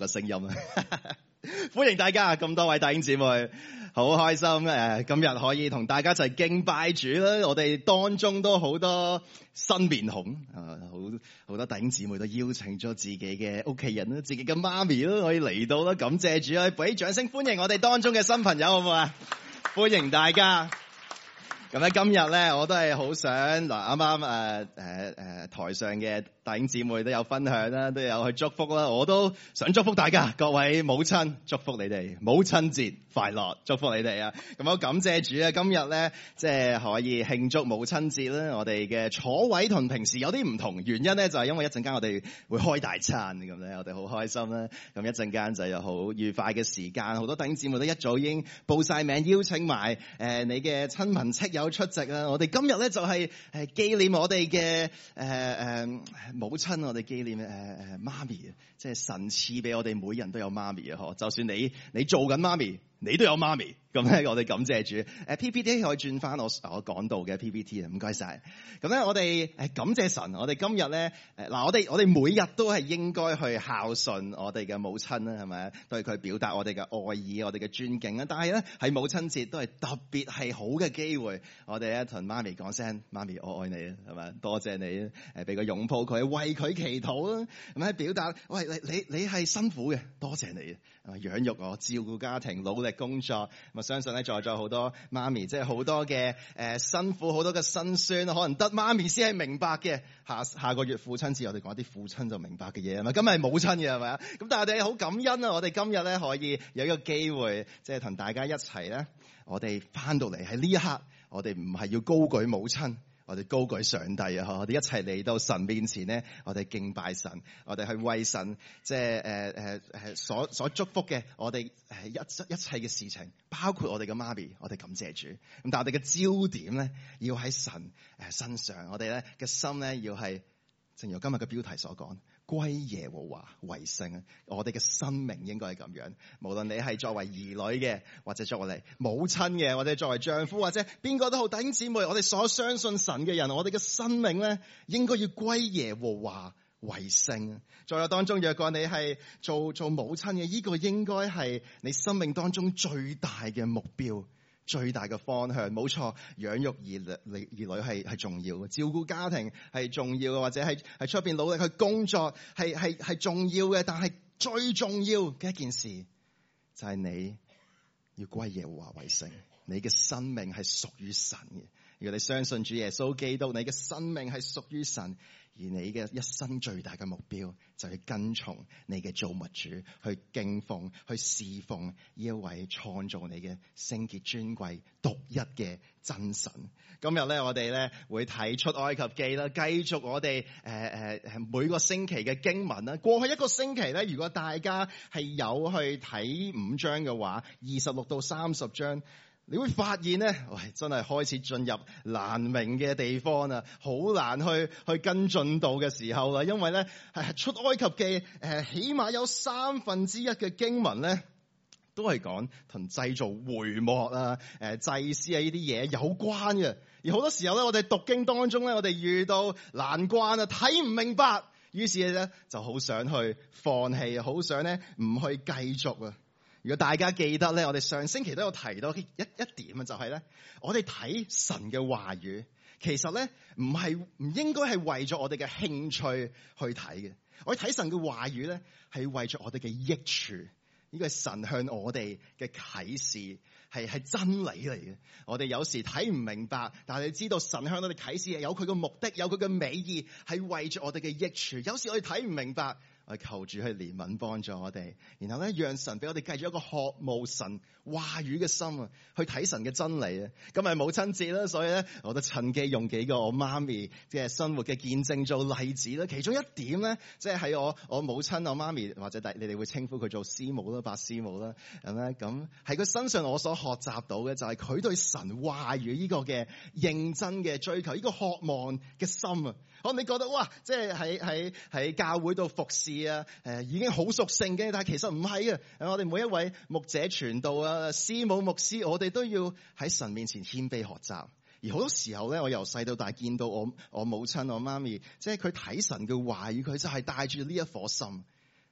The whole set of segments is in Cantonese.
嘅聲音啊！歡迎大家咁多位弟兄姊妹，好開心今日可以同大家一齊敬拜主啦！我哋當中都好多新面孔好多弟兄姊妹都邀請咗自己嘅屋企人啦、自己嘅媽咪啦，可以嚟到啦，感謝主啊！俾掌聲歡迎我哋當中嘅新朋友好唔好啊？歡迎大家！咁咧今日咧，我都係好想嗱，啱啱台上嘅弟兄姊妹都有分享啦，都有去祝福啦，我都想祝福大家，各位母親，祝福你哋母親節快樂，祝福你哋啊！咁我感謝主啊，今日咧即係可以慶祝母親節啦，我哋嘅坐位同平時有啲唔同，原因咧就係因為一陣間我哋會開大餐咁咧，我哋好開心啦。咁一陣間就有好愉快嘅時間，好多弟兄姊妹都一早已經報晒名，邀請埋你嘅親朋戚友出席啦！我哋今日咧就係紀念我哋嘅母親，我哋紀念媽咪，即係神賜俾我哋每人都有媽咪啊！嗬，就算你做緊媽咪，你都有媽咪。咁咧，我哋感謝主。PPT 可以轉翻我講到嘅 PPT 啊，唔該晒。咁咧，我哋感謝神。我哋今日咧嗱，我哋每日都係應該去孝順我哋嘅母親啦，係咪？對佢表達我哋嘅愛意、我哋嘅尊敬啦。但係咧，喺母親節都係特別係好嘅機會，我哋咧同媽咪講聲：媽咪，我愛你啊，係咪？多謝你俾個擁抱佢，為佢祈禱啦。咁喺表達，喂，你係辛苦嘅，多謝你啊，養育我、照顧家庭、努力工作。我相信咧，在座好多媽咪，即係好多嘅辛苦，好多嘅辛酸，可能得媽咪先係明白嘅。下個月父親節，我哋講啲父親就明白嘅嘢啊嘛。今日係母親嘅係咪啊？咁但係我哋好感恩啊！我哋今日咧可以有一個機會，即係同大家一齊咧，我哋翻到嚟喺呢一刻，我哋唔係要高舉母親。我哋高舉上帝啊！我哋一齊嚟到神面前咧，我哋敬拜神，我哋去為神即係所祝福嘅，我哋一切嘅事情，包括我哋嘅媽咪，我哋感謝主。咁但係我哋嘅焦點咧，要喺神身上，我哋咧嘅心咧要係，正如今日嘅標題所講，歸耶和華為聖啊！我哋嘅生命應該係咁樣，無論你係作為兒女嘅，或者作為母親嘅，或者作為丈夫，或者邊個都好，弟兄姊妹，我哋所相信神嘅人，我哋嘅生命咧，應該要歸耶和華為聖。在我當中，若果你係做母親嘅，呢個應該係你生命當中最大嘅目標。最大嘅方向，冇錯，養育兒女係重要嘅，照顧家庭係重要嘅，或者係出邊努力去工作係重要嘅。但係最重要嘅一件事就係你要歸耶和華為聖，你嘅生命係屬於神嘅。如果你相信主耶穌基督，你嘅生命係屬於神。而你嘅一生最大嘅目標就係跟從你嘅造物主，去敬奉、去侍奉呢一位創造你嘅聖潔、尊貴、獨一嘅真神。今日咧，我哋咧會睇出埃及記啦，繼續我哋每個星期嘅經文啦。過去一個星期咧，如果大家係有去睇5章嘅話，26到30章。你會發現咧，真係開始進入難明嘅地方啊，好難去跟進到嘅時候啦。因為咧，出埃及記起碼有1/3嘅經文咧，都係講同製造會幕啊、祭司啊呢啲嘢有關嘅。而好多時候咧，我哋讀經當中咧，我哋遇到難關啊，睇唔明白，於是咧就好想去放棄，好想咧唔去繼續啊。如果大家記得咧，我哋上星期都有提到一點啊，就係咧，我哋睇神嘅話語，其實咧唔應該係為咗我哋嘅興趣去睇嘅。我哋睇神嘅話語咧，係為咗我哋嘅益處。呢個係神向我哋嘅啟示，係真理嚟嘅。我哋有時睇唔明白，但係你知道神向我哋啟示係有佢嘅目的，有佢嘅美意，係為咗我哋嘅益處。有時我哋睇唔明白，我哋求主去憐憫幫助我哋，然後咧讓神俾我哋繼續一個渴慕神話語嘅心啊，去睇神嘅真理啊。今日母親節啦，所以咧我都趁機用幾個我媽咪嘅生活嘅見證做例子啦。其中一點咧，即係喺我母親、我媽咪或者你哋會稱呼佢做師母啦、白師母啦，咁喺佢身上我所學習到嘅就係佢對神話語呢個嘅認真嘅追求，呢個渴望嘅心啊。可能你覺得哇，即係喺教會度服侍啊，已經好熟聖經，但係其實唔係啊。我哋每一位牧者傳道啊、師母牧師，我哋都要喺神面前謙卑學習。而好多時候咧，我由細到大見到我母親、我媽咪，即係佢睇神嘅話語，佢就係帶住呢一顆心。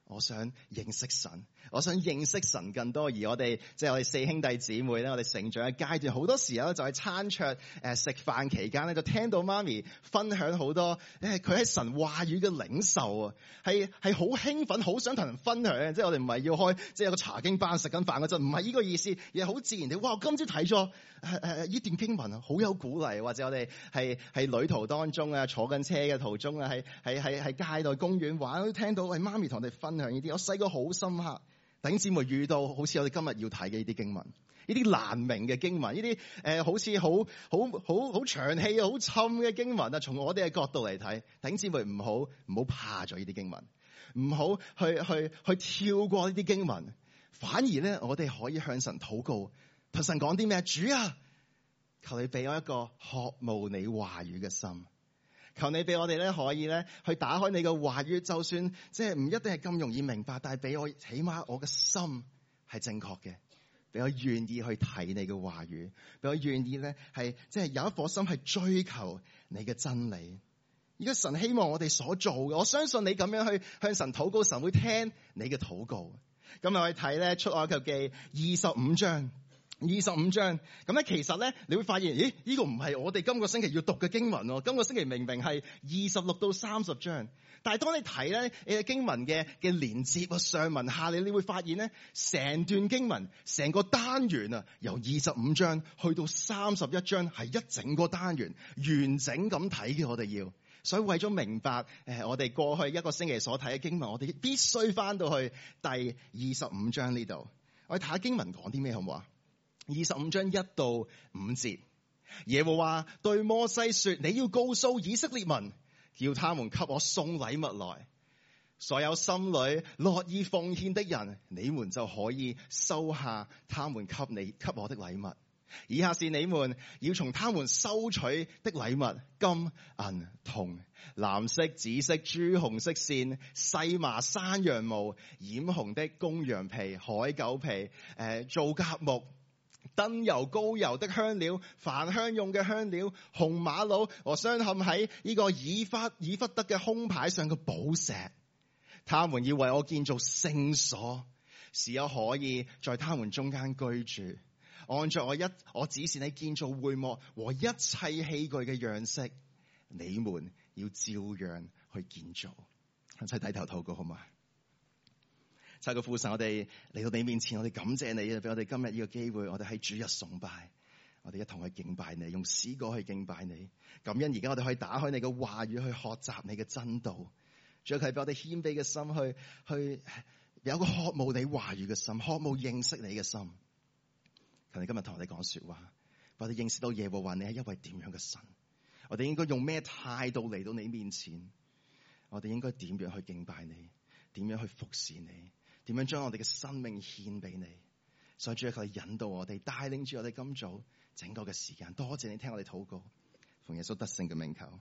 我想認識神，我想認識神更多。而我哋即係我哋四兄弟姊妹咧，我哋成長嘅階段，好多時候咧就喺餐桌食飯期間咧，就聽到媽咪分享好多佢喺神話語嘅領受啊，係好興奮，好想同人分享。即係我哋唔係要開即係有個查經班食緊飯嗰陣，唔係呢個意思，而係好自然地，哇！我今朝睇咗呢段經文啊，好有鼓勵。或者我哋係旅途當中啊，坐緊車嘅途中啊，喺街度公園玩，都聽到媽咪同我哋分享呢啲。我細個好深刻，弟兄姊妹遇到好似我哋今日要睇嘅呢啲經文，呢啲難明嘅經文，呢啲好似好長氣好深嘅經文啊，從我哋嘅角度嚟睇，弟兄姊妹唔好怕咗呢啲經文，唔好去跳過呢啲經文，反而咧我哋可以向神禱告，同神講啲咩？主啊，求你俾我一個渴慕你話語嘅心，求你俾我哋咧可以咧去打開你嘅話語，就算即係唔一定係咁容易明白，但係俾我起碼我嘅心係正確嘅，俾我願意去睇你嘅話語，俾我願意咧係即係有一顆心係追求你嘅真理。而家神希望我哋所做嘅，我相信你咁樣去向神禱告，神會聽你嘅禱告。今日我哋睇咧出埃及記25章。咁咧，其實咧，你會發現，咦？呢個唔係我哋今個星期要讀嘅經文喎。今個星期明明係26到30章，但係當你睇咧，經文嘅連接啊、上文下理，你會發現咧，成段經文、成個單元啊，由25章去到31章，係一整個單元完整咁睇嘅。我哋要，所以為咗明白我哋過去一個星期所睇嘅經文，我哋必須翻到去第25章呢度，我哋睇下經文講啲咩，好唔好啊？25章1到5節，耶和華對摩西說：你要告訴以色列民，叫他們給我送禮物來。所有心裏樂意奉獻的人，你們就可以收下他們給我的禮物。以下是你們要從他們收取的禮物：金銀銅、藍色、紫色、朱紅色線、細麻山羊毛、染紅的公羊皮、海狗皮、皂莢木、燈油膏油的香料、焚香用嘅香料、紅瑪瑙和鑲嵌喺呢個以弗得嘅胸牌上嘅寶石。他們要為我建造聖所，使我可以在他們中間居住。按照我指示你建造會幕和一切器具嘅樣式，你們要照樣去建造。一齊低頭禱告好嗎？親愛嘅父神，我哋嚟到你面前，我哋感謝你啊，俾我哋今日呢個機會，我哋喺主日崇拜，我哋一同去敬拜你，用詩歌去敬拜你。感恩而家我哋可以打開你嘅話語去學習你嘅真道，仲有係俾我哋謙卑嘅心去有個渴慕你話語嘅心，渴慕認識你嘅心。求你今日同我哋講說話，我哋認識到耶和華你係一位點樣嘅神，我哋應該用咩態度嚟到你面前，我哋應該點樣去敬拜你，點樣去服侍你，點樣將我哋嘅生命獻俾你。所以主啊，求你引導我哋，帶領住我哋今早整個嘅時間。多謝你聽我哋禱告，奉耶穌得勝嘅名求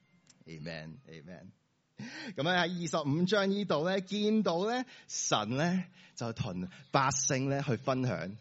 Amen Amen。 咁喺25章呢度咧，見到咧神咧就同百姓咧去分享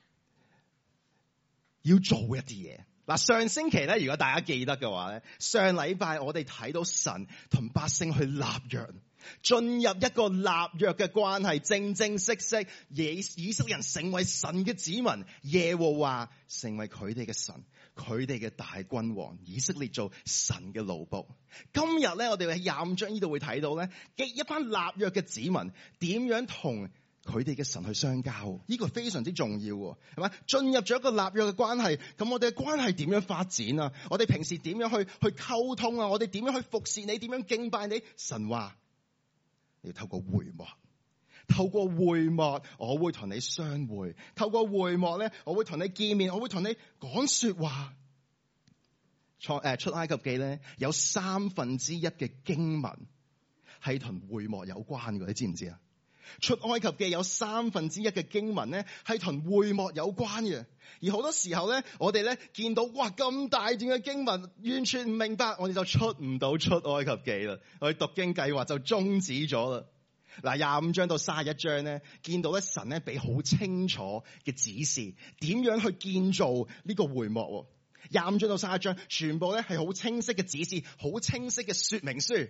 要做一啲嘢。嗱，上星期咧，如果大家記得嘅話咧，上禮拜我哋睇到神同百姓去立約，進入一個立約嘅關係，正正式式以色列人成為神嘅子民，耶和華成為佢哋嘅神，佢哋嘅大君王，以色列做神嘅奴僕。今日咧，我哋喺25章呢度會睇到咧，一班立約嘅子民點樣同佢哋嘅神去相交，呢個非常之重要，係嘛？進入咗一個立約嘅關係，咁我哋嘅關係點樣發展啊？我哋平時點樣去溝通啊？我哋點樣去服侍你？點樣敬拜你？神話你要透過會幕，透過會幕我會同你相會，透過會幕咧我會同你見面，我會同你講說話。出埃及記咧有1/3嘅經文係同會幕有關嘅，你知唔知啊？出埃及記有1/3嘅經文咧係同會幕有關嘅，而好多時候咧我哋咧見到哇咁大段嘅經文完全唔明白，我哋就出唔到出埃及記啦，我哋讀經計劃就終止咗啦。嗱，25章到31章咧見到咧神咧俾好清楚嘅指示，點樣去建造呢個會幕。25章到31章全部咧係好清晰嘅指示，好清晰嘅說明書。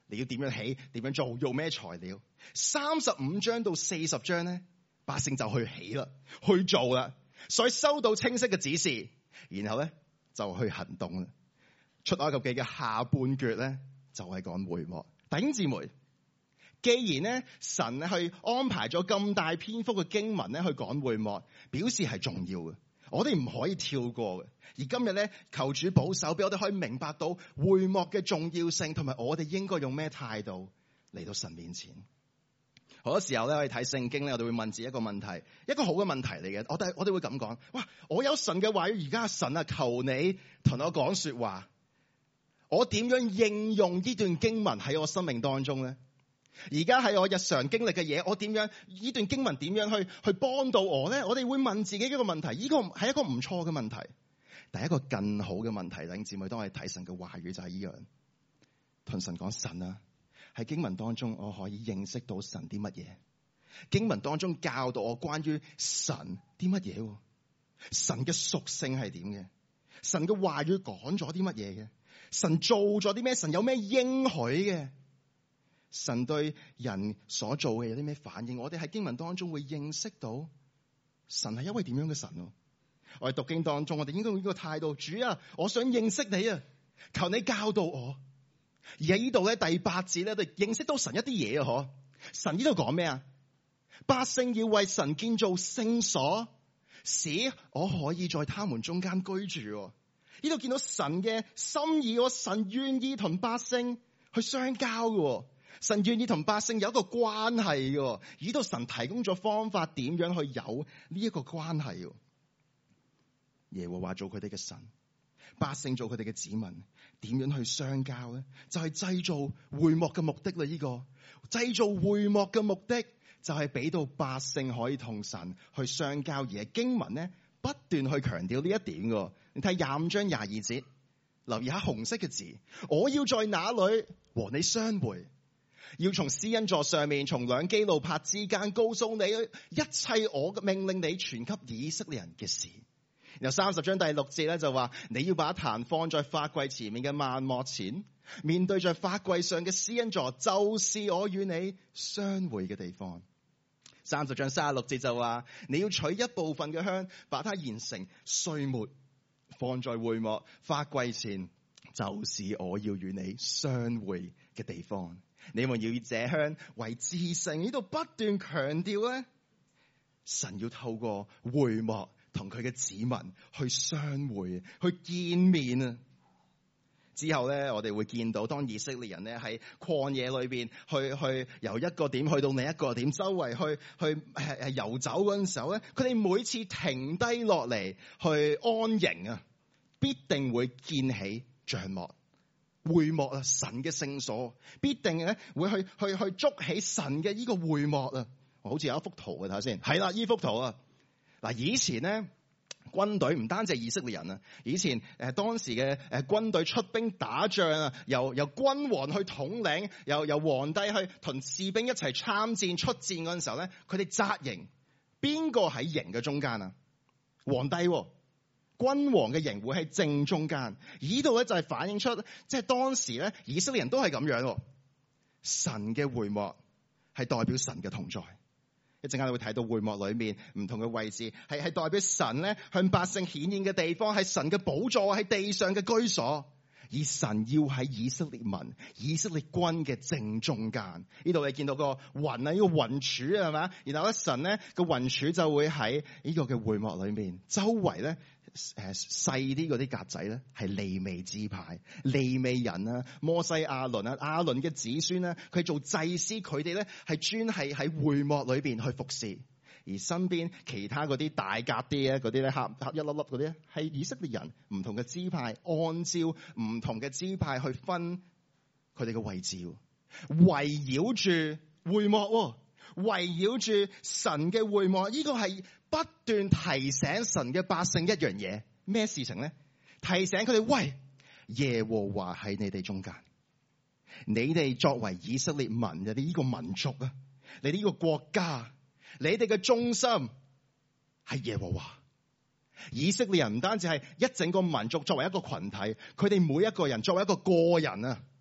你要點樣起，點樣做，用咩材料。35章到40章咧，百姓就去起啦，去做啦，所以收到清晰嘅指示，然後咧就去行動啦。出埃及記嘅下半橛咧就係講會幕。弟兄姊妹，既然咧神去安排咗咁大篇幅嘅經文咧去講會幕，表示係重要嘅，我哋唔可以跳過嘅。而今日咧，求主保守，俾我哋可以明白到會幕嘅重要性，同埋我哋應該用咩態度嚟到神面前。好多時候咧，我哋睇聖經咧，我哋會問自己一個問題，一個好嘅問題嚟嘅。我哋會咁講：哇！我有神嘅話語，而家神啊，求你同我講說話。我點樣應用呢段經文喺我生命當中咧？而家係我日常經歷嘅嘢，我點樣呢段經文點樣去幫到我咧？我哋會問自己一個問題，呢個係一個唔錯嘅問題。但係一個更好嘅問題，弟兄姊妹，當我哋睇神嘅話語就係呢樣，同神講：神啊，喺經文當中我可以認識到神啲乜嘢？經文當中教導我關於神啲乜嘢？神嘅屬性係點嘅？神嘅話語講咗啲乜嘢嘅？神做咗啲咩？神有咩應許嘅？神對人所做嘅有啲咩反應？我哋喺經文當中會認識到神係一位點樣嘅神？我哋讀經當中，我哋應該用呢個態度：主啊，我想認識你啊，求你教導我。而喺呢度咧，第8節咧，我哋認識到神一啲嘢啊！嗬，神呢度講咩啊？百姓要為神建造聖所，使我可以在他們中間居住。呢度見到神嘅心意，神願意同百姓去相交嘅，神願意同百姓有一個關係嘅。呢度神提供咗方法，點樣去有呢一個關係。耶和華做佢哋嘅神，百姓做佢哋嘅子民，點樣去相交咧？就係製造會幕嘅目的啦。呢個製造會幕嘅目的就係俾到百姓可以同神去相交，而係經文咧不斷去強調呢一點嘅。你睇25章22節，留意下紅色嘅字：我要在那裏和你相會，要從施恩座上面，從兩基路伯之間，告訴你一切我命令你傳給以色列人嘅事。然後30章第6節咧就話：你要把壇放在法櫃前面嘅幔幕前，面對着法櫃上嘅施恩座，就是我與你相會嘅地方。30章36節就話：你要取一部分嘅香，把它研成碎末，放在會幕法櫃前，就是我要與你相會嘅地方。你們要以這香為至聖。呢度不斷強調咧，神要透過會幕同佢嘅子民去相會，去見面啊！之後咧，我哋會見到當以色列人咧喺曠野裏邊去由一個點去到另一個點，周圍去遊走嗰陣時候咧，佢哋每次停低落嚟去安營啊，必定會建起帳幕、會幕啊，神嘅聖所，必定咧會去築起神嘅呢個會幕啊！好似有一幅圖嘅，睇下先，係啦，呢幅圖啊！嗱，以前咧軍隊唔單止係以色列人啊，以前當時嘅軍隊出兵打仗啊，由君王去統領，由皇帝去同士兵一齊參戰出戰嗰陣時候咧，佢哋紮營，邊個喺營嘅中間啊？皇帝，君王嘅營會喺正中間。呢度咧就係反映出，即係當時咧以色列人都係咁樣，神嘅會幕係代表神嘅同在。一陣間你會睇到會幕裏面唔同嘅位置，係代表神咧向百姓顯現嘅地方，係神嘅寶座，喺地上嘅居所。而神要喺以色列民、以色列軍嘅正中間。呢度你見到個雲啊，呢個雲柱係嘛？然後咧神咧個雲柱就會喺呢個嘅會幕裏面，周圍咧細啲嗰啲格仔咧係利未支派、利未人啊、摩西亞倫啊、亞倫嘅子孫咧，佢做祭司，佢哋咧係專係喺會幕裏邊去服侍。而身邊其他嗰啲大格啲嗰啲咧黑一粒粒嗰啲咧，係以色列人唔同嘅支派，按照唔同嘅支派去分佢哋嘅位置，圍繞住會幕，圍繞住神嘅會幕。呢個係不斷提醒神嘅百姓一樣嘢，咩事情咧？提醒佢哋，喂，耶和華喺你哋中間，你哋作為以色列民，你哋呢個民族啊，你哋呢個國家。你哋嘅中心係耶和華。以色列人唔單止係一整個民族作為一個群體，佢哋每一個人作為一個個人啊，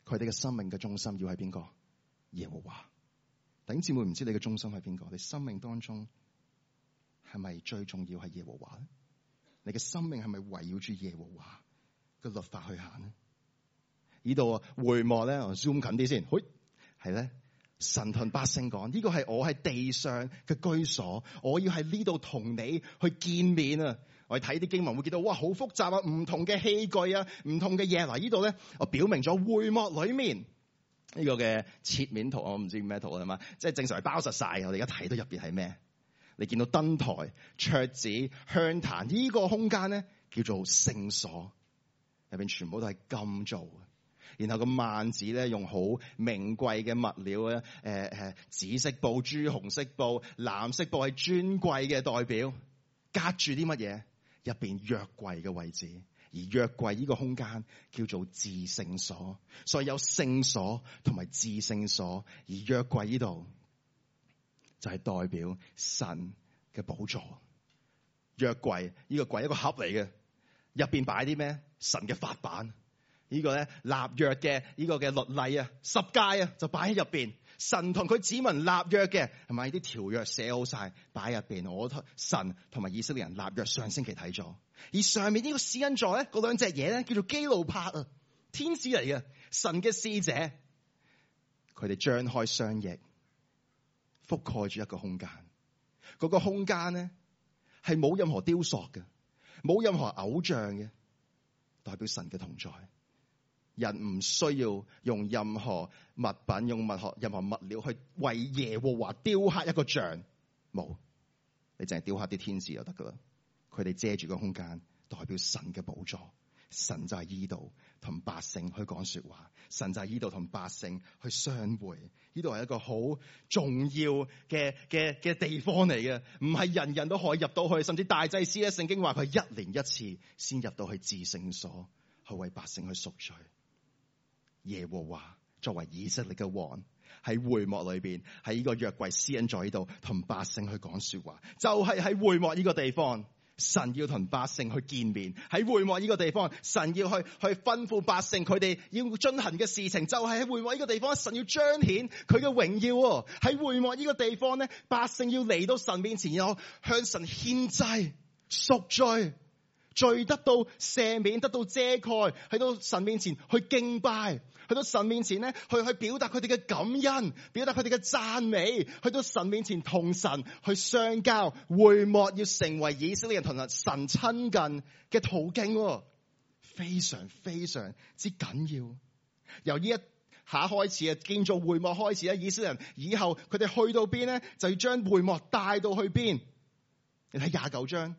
佢哋嘅生命嘅中心要係邊個？耶和華。弟兄姊妹，唔知你嘅中心係邊個？你生命當中係咪最重要係耶和華咧？你嘅生命係咪圍繞住耶和華嘅律法去行呢？呢度啊，會幕咧，我 zoom 近啲先。係咧，神同百姓講：呢個係我喺地上嘅居所，我要喺呢度同你去見面啊！我哋睇啲經文會見到，哇，好複雜啊，唔同嘅器具啊，唔同嘅嘢。嗱，呢度咧，我表明咗會幕裏面呢個嘅切面圖，我唔知咩圖係嘛，即係正常係包實晒。我哋而家睇到入邊係咩？你見到燈台、桌子、香壇，呢個空間咧叫做聖所，入邊全部都係金做嘅。然後個幔子咧用好名貴嘅物料咧，紫色布、朱紅色布、藍色布係尊貴嘅代表，隔住啲乜嘢？入邊約櫃嘅位置，而約櫃呢個空間叫做至聖所，所以有聖所同埋至聖所，而約櫃呢度就係代表神嘅寶座。約櫃呢個櫃一個盒嚟嘅，入邊擺啲咩？神嘅法版。呢個咧立約嘅呢個嘅律例啊，十誡啊，就擺喺入邊。神同佢子民立約嘅，係咪啲條約寫好晒擺入邊？我神同埋以色列人立約，上星期睇咗。而上面呢個施恩座咧，嗰兩隻嘢咧叫做基路伯啊，天使嚟嘅，神嘅使者。佢哋張開雙翼，覆蓋住一個空間。嗰個空間咧係冇任何雕塑嘅，冇任何偶像嘅，代表神嘅同在。人唔需要用任何物品、任何物料去為耶和華雕刻一個像，冇，你淨係雕刻啲天使就得噶啦。佢哋遮住個空間，代表神嘅寶座。神就係依度同百姓去講說話，神就係依度同百姓去相會。呢度係一個好重要嘅地方嚟嘅，唔係人人都可以入到去，甚至大祭司咧，聖經話佢一年一次先入到去至聖所，去為百姓去贖罪。耶和華作為以色列嘅王，喺會幕裏邊，喺呢個約櫃施恩座呢度同百姓去講說話，就係喺會幕呢個地方，神要同百姓去見面。喺會幕呢個地方，神要去吩咐百姓佢哋要進行嘅事情，就係喺會幕呢個地方，神要彰顯佢嘅榮耀。喺會幕呢個地方咧，百姓要嚟到神面前，有向神獻祭贖罪，罪得到赦免，得到遮蓋，喺到神面前去敬拜，去到神面前咧，去表達佢哋嘅感恩，表達佢哋嘅讚美，去到神面前同神去相交。會幕要成為以色列人同神親近嘅途徑，非常非常之緊要。由呢一下開始啊，建造會幕開始咧，以色列人以後佢哋去到邊咧，就要將會幕帶到去邊。你睇29章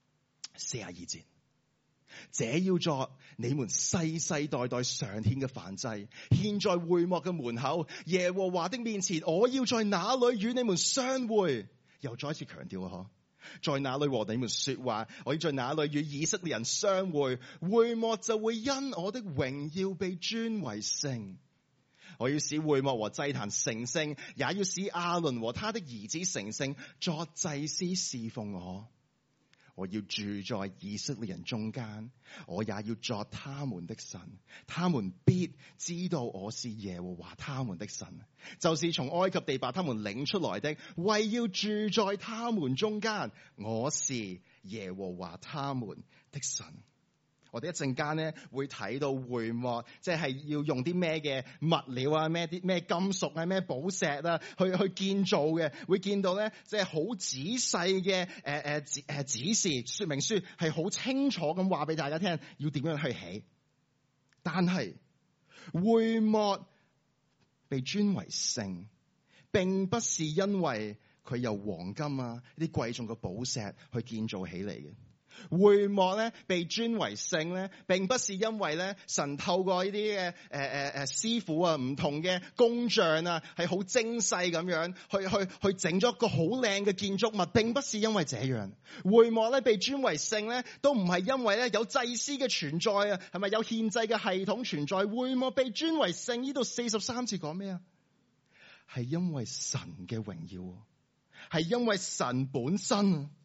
42節。這要作你們世世代代常獻嘅燔祭，獻在會幕嘅門口，耶和華的面前。我要在那裏與你們相會。又再一次強調啊，在那裏和你們說話，我要在那裏與以色列人相會。會幕就會因我的榮耀被尊為聖。我要使會幕和祭壇成聖，也要使亞倫和他的兒子成聖，作祭司侍奉我。我要住在以色列人中間，我也要作他們的神，他們必知道我是耶和華他們的神，就是從埃及地把他們領出來的，為要住在他們中間。我是耶和華他們的神。我哋一陣間咧會睇到會幕，即係要用啲咩嘅物料啊，咩金屬啊，咩寶石啊，去建造嘅，會見到咧，即係好仔細嘅指示說明書，係好清楚咁話俾大家聽，要點樣去起。但係會幕被尊為聖，並不是因為佢由黃金啊呢啲貴重嘅寶石去建造起嚟嘅。會幕咧被尊為聖咧，並不是因為咧神透過呢啲嘅師傅啊，唔同嘅工匠啊，係好精細咁樣去整咗一個好靚嘅建築物，並不是因為這樣。會幕咧被尊為聖咧，都唔係因為咧有祭司嘅存在啊，係咪有獻祭嘅系統存在？會幕被尊為聖，呢度43節講咩啊？係因為神嘅榮耀，係因為神本身。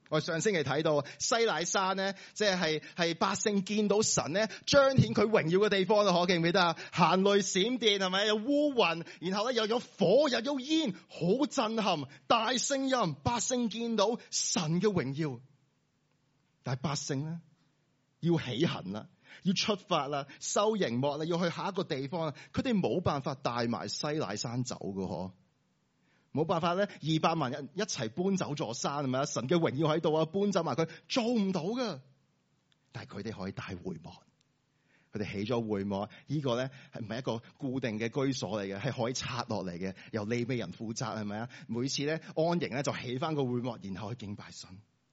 我上星期睇到西乃山咧，即係百姓見到神咧彰顯佢榮耀嘅地方啦，可記唔記得啊？行雷閃電係咪？有烏雲，然後咧又有火又有煙，好震撼，大聲音，百姓見到神嘅榮耀。但係百姓咧要起行啦，要出發啦，收營幕啦，要去下一個地方啦，佢哋冇辦法帶埋西乃山走噶嗬。冇辦法咧，200萬人一齊搬走座山係咪啊？神嘅榮耀喺度啊，搬走埋佢做唔到噶。但係佢哋可以帶會幕，佢哋起咗會幕，呢個咧係唔係一個固定嘅居所嚟嘅，係可以拆落嚟嘅，由利未人負責係咪啊？每次咧安營咧就起翻個會幕，然後去敬拜神，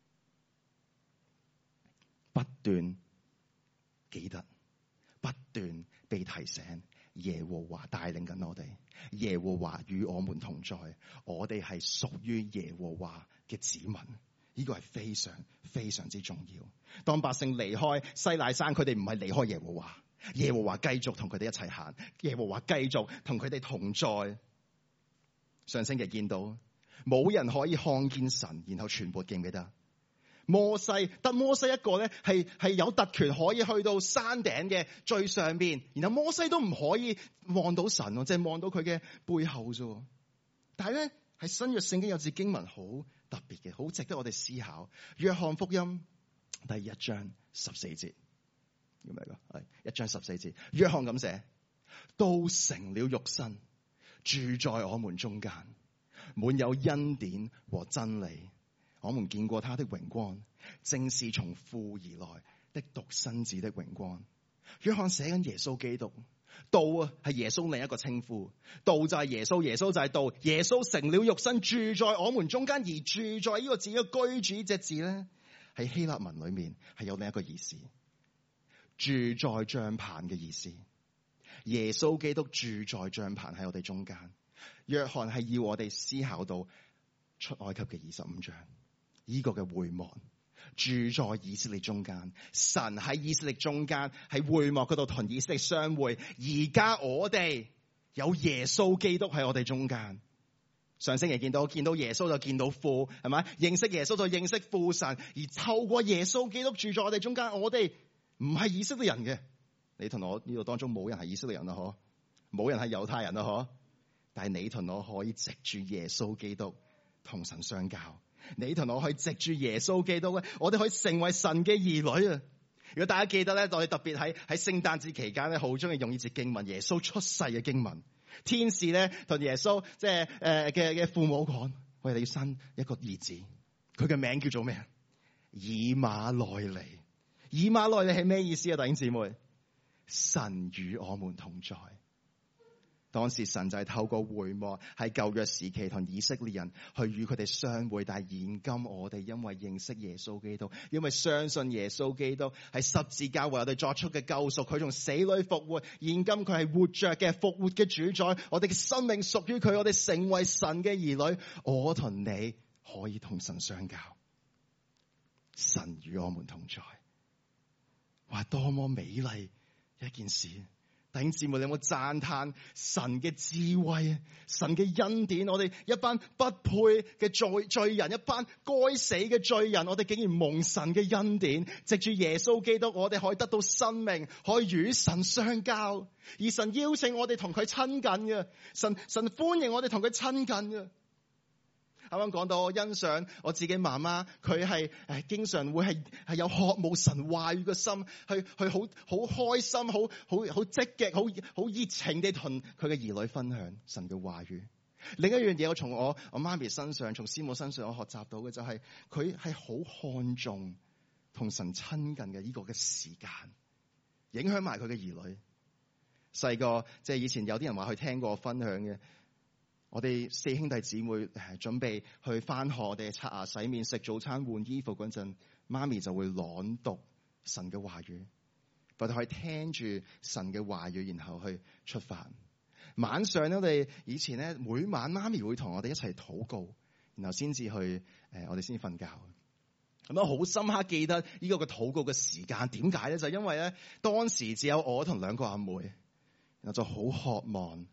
不斷記得，不斷被提醒。耶和華帶領緊我哋，耶和華與我們同在，我哋係屬於耶和華嘅子民，呢個係非常非常之重要。當百姓離開西乃山，佢哋唔係離開耶和華，耶和華繼續同佢哋一齊行，耶和華繼續同佢哋同在。上星期見到冇人可以看見神，然後傳播，記唔記得？摩西得摩西一個咧，係有特權可以去到山頂嘅最上邊，然後摩西都唔可以望到神，即係望到佢嘅背後啫。但係咧喺新約聖經有字經文好特別嘅，好值得我哋思考。約翰福音第1章14節，叫咩噶？係1章14節，約翰咁寫：都成了肉身，住在我們中間，滿有恩典和真理。我們見過他的榮光，正是從父而來的獨生子的榮光。約翰寫緊耶穌基督，道啊係耶穌另一個稱呼，道就係耶穌，耶穌就係道，耶穌成了肉身住在我們中間，而住在呢個字嘅居住隻字咧，喺希臘文裏面係有另一個意思，住在帳棚嘅意思。耶穌基督住在帳棚喺我哋中間。約翰係要我哋思考到出埃及嘅25章。呢個嘅會幕住在以色列中間，神喺以色列中間，喺會幕嗰度同以色列相會。而家我哋有耶穌基督喺我哋中間。上星期見到耶穌就見到父，係咪？認識耶穌就認識父神，而透過耶穌基督住在我哋中間。我哋唔係以色列人嘅，你同我呢度當中冇人係以色列人啊，嗬？冇人係猶太人啊，嗬？但係你同我可以藉住耶穌基督同神相交。你同我可以藉住耶穌基督咧，我哋可以成為神嘅兒女啊！如果大家記得咧，我哋特別喺聖誕節期間咧，好中意用呢節經文，耶穌出世嘅經文。天使咧同耶穌即係嘅父母講：我哋要生一個兒子，佢嘅名叫做咩？以馬內利。以馬內利係咩意思啊？弟兄姊妹，神與我們同在。當時神就係透過會幕喺舊約時期同以色列人去與佢哋相會，但係現今我哋因為認識耶穌基督，因為相信耶穌基督係十字架為我哋作出嘅救贖，佢從死裏復活，現今佢係活着嘅復活嘅主宰，我哋嘅生命屬於佢，我哋成為神嘅兒女，我同你可以同神相交，神與我們同在，哇，多麼美麗一件事！弟兄姊妹，你有冇讚嘆神嘅智慧、神嘅恩典？我哋一班不配嘅罪人，一班該死嘅罪人，我哋竟然蒙神嘅恩典，藉住耶穌基督，我哋可以得到生命，可以與神相交。而神邀請我哋同佢親近嘅，神歡迎我哋同佢親近嘅。啱啱講到，我欣賞我自己媽媽，佢係經常會係有渴慕神話語嘅心，去好開心，好積極，好熱情地同佢嘅兒女分享神嘅話語。另一樣嘢，我從我媽咪身上，從師母身上，我學習到嘅就係佢係好看重同神親近嘅呢個嘅時間，影響埋佢嘅兒女。細個即係以前有啲人話佢聽過我分享嘅。我哋4兄弟姊妹準備去返學，我哋刷牙、洗面、食早餐、換衣服嗰陣，媽咪就會朗讀神嘅話語，我哋可以聽住神嘅話語，然後去出發。晚上咧，我哋以前咧每晚媽咪會同我哋一齊禱告，然後先至去我哋先至瞓覺。咁我好深刻記得呢個嘅禱告嘅時間，點解咧？就因為咧當時只有我同2個阿妹，然後就好渴望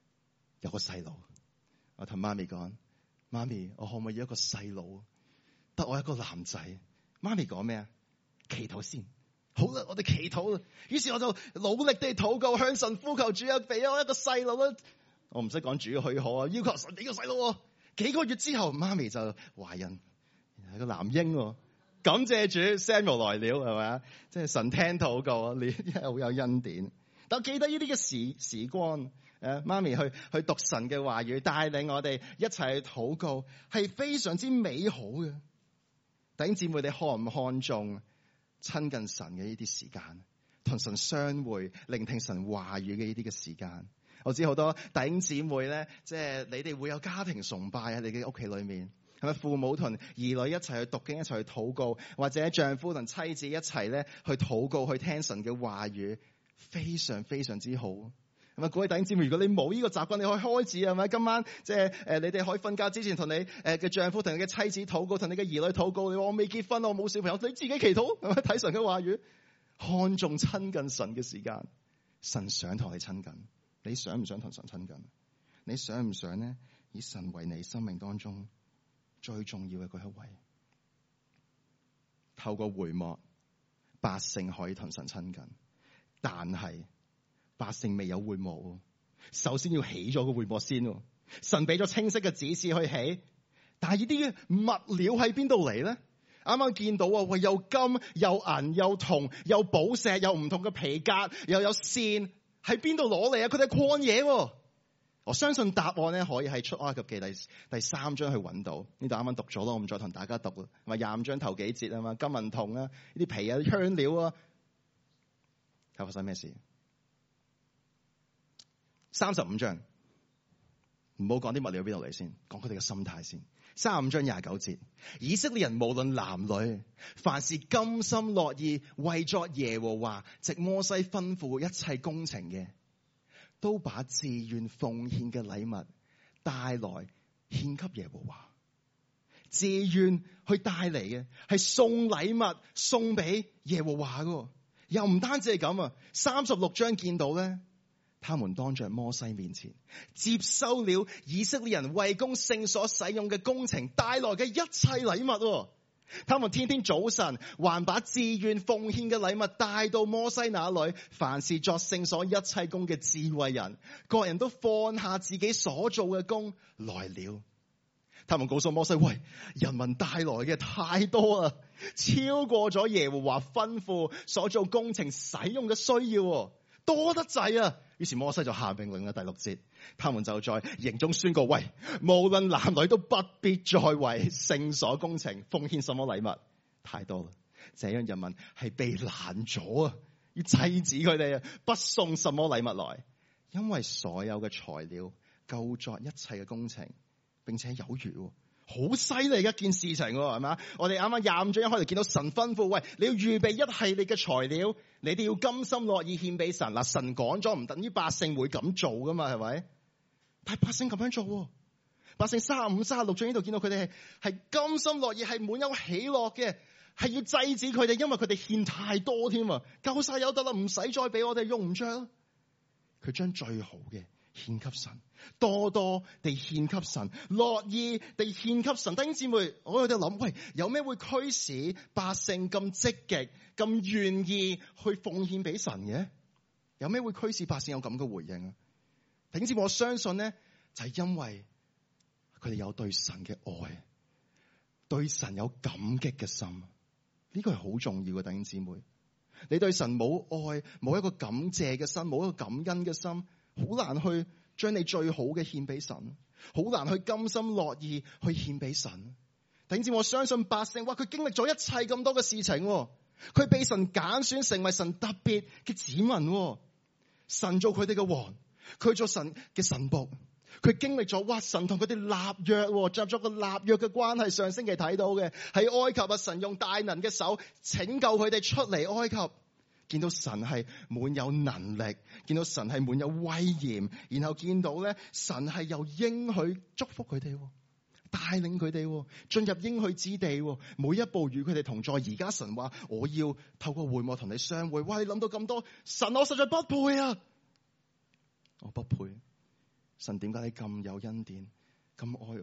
有個細路。我同媽咪講：媽咪，我可唔可以一個細路？ 得我一個男仔。媽咪講咩啊？祈禱先。好啦，我哋祈禱啦。於是我就努力地禱告，向神呼求，主啊，俾我一個細路啦。我唔識講主嘅許可啊，要求神俾個細路。幾個月之後，媽咪就懷孕，係個男嬰。感謝主 ，Samuel 來了，係咪啊？即係神聽禱告啊，你真係好有恩典。但我記得呢啲嘅時光，媽咪去讀神嘅話語，帶領我哋一齊去禱告，係非常之美好嘅。弟兄姊妹，你看唔看重親近神嘅呢啲時間，同神相會、聆聽神話語嘅呢啲嘅時間？我知好多弟兄姊妹咧，即係你哋會有家庭崇拜喺你嘅屋企裏面，係咪？父母同兒女一齊去讀經，一齊去禱告，或者丈夫同妻子一齊咧去禱告，去聽神嘅話語，非常非常之好。係咪？各位弟兄姊妹，如果你冇呢個習慣，你可以開始，係咪？今晚即係你哋可以瞓覺之前同你嘅丈夫同你嘅妻子禱告，同你嘅兒女禱告。你話我未結婚，我冇小朋友，你自己祈禱，係咪？睇神嘅話語，看重親近神嘅時間。神想同你親近，你想唔想同神親近？你想唔想呢？以神為你生命當中最重要嘅嗰一位？透過會幕，百姓可以同神親近，但係百姓未有會幕，首先要起咗個會幕先。神俾咗清晰嘅指示去起，但係呢啲嘅物料喺邊度嚟咧？啱啱見到啊，喂，有金、有銀、有銅、有寶石、有唔同嘅皮革，又有線，喺邊度攞嚟啊？佢哋曠野。我相信答案咧可以喺出埃及記第3章去揾到。呢度啱啱讀咗咯，我唔再同大家讀啦。咪25章頭幾節啊嘛，金銀銅啊，呢啲皮啊、香料啊，睇發生咩事？35章，唔好講啲物料邊度嚟先，講佢哋嘅心態先。35章29節，以色列人無論男女，凡是甘心樂意為作耶和華藉摩西吩咐一切工程嘅，都把自願奉獻嘅禮物帶來獻給耶和華。自願去帶嚟嘅係送禮物送俾耶和華嘅，又唔單止係咁啊！36章見到咧，他們當着摩西面前接收了以色列人為供聖所使用嘅工程帶來嘅一切禮物。他們天天早晨還把自願奉獻嘅禮物帶到摩西那裏，凡是作聖所一切工嘅智慧人，各人都放下自己所做嘅工來了。他們告訴摩西，喂，人民帶來嘅太多啦，超過咗耶和華吩咐所做工程使用嘅需要，多得滯啊！於是摩西就下命令啦，第6節，他們就在營中宣告，喂，無論男女都不必再為聖所工程奉獻什麼禮物，太多啦。這樣人民係被攔咗啊，要制止佢哋啊，不送什麼禮物來，因為所有嘅材料夠作一切嘅工程，並且有餘，好犀利嘅一件事情，係嘛？我哋啱啱25章一開始見到神吩咐，喂，你要預備一系列嘅材料，你哋要甘心樂意獻俾神。嗱，神講咗唔等於百姓會咁做噶嘛，係咪？但係百姓咁樣做，百姓35、36章呢度見到佢哋係甘心樂意，係滿有喜樂嘅，係要制止佢哋，因為佢哋獻太多添啊，夠晒有得啦，唔使再俾我哋用唔着。佢將最好嘅獻給神，多多地獻給神，樂意地獻給神。弟兄姊妹，我喺度諗，喂，有咩會驅使百姓咁積極、咁願意去奉獻俾神嘅？有咩會驅使百姓有咁嘅回應啊？弟兄姊妹，我相信咧，就係因為佢哋有對神嘅愛，對神有感激嘅心。呢個係好重要嘅，弟兄姊妹。你對神冇愛，冇一個感謝嘅心，冇一個感恩嘅心，好難去將你最好嘅獻俾神，好難去甘心樂意去獻俾神。弟兄姊妹，我相信百姓，哇，佢經歷咗一切咁多嘅事情，佢被神揀選成為神特別嘅子民，神做佢哋嘅王，佢做神嘅神僕，佢經歷咗，哇，神同佢哋立約，着咗個立約嘅關係。上星期睇到嘅喺埃及啊，神用大能嘅手拯救佢哋出嚟埃及。見到神係滿有能力，見到神係滿有威嚴，然後見到咧神係又應許祝福佢哋，帶領佢哋進入應許之地，每一步與佢哋同在。而家神話我要透過會幕同你相會，哇！你諗到咁多，神，我實在不配啊，我不配。神，點解你咁有恩典，咁愛我？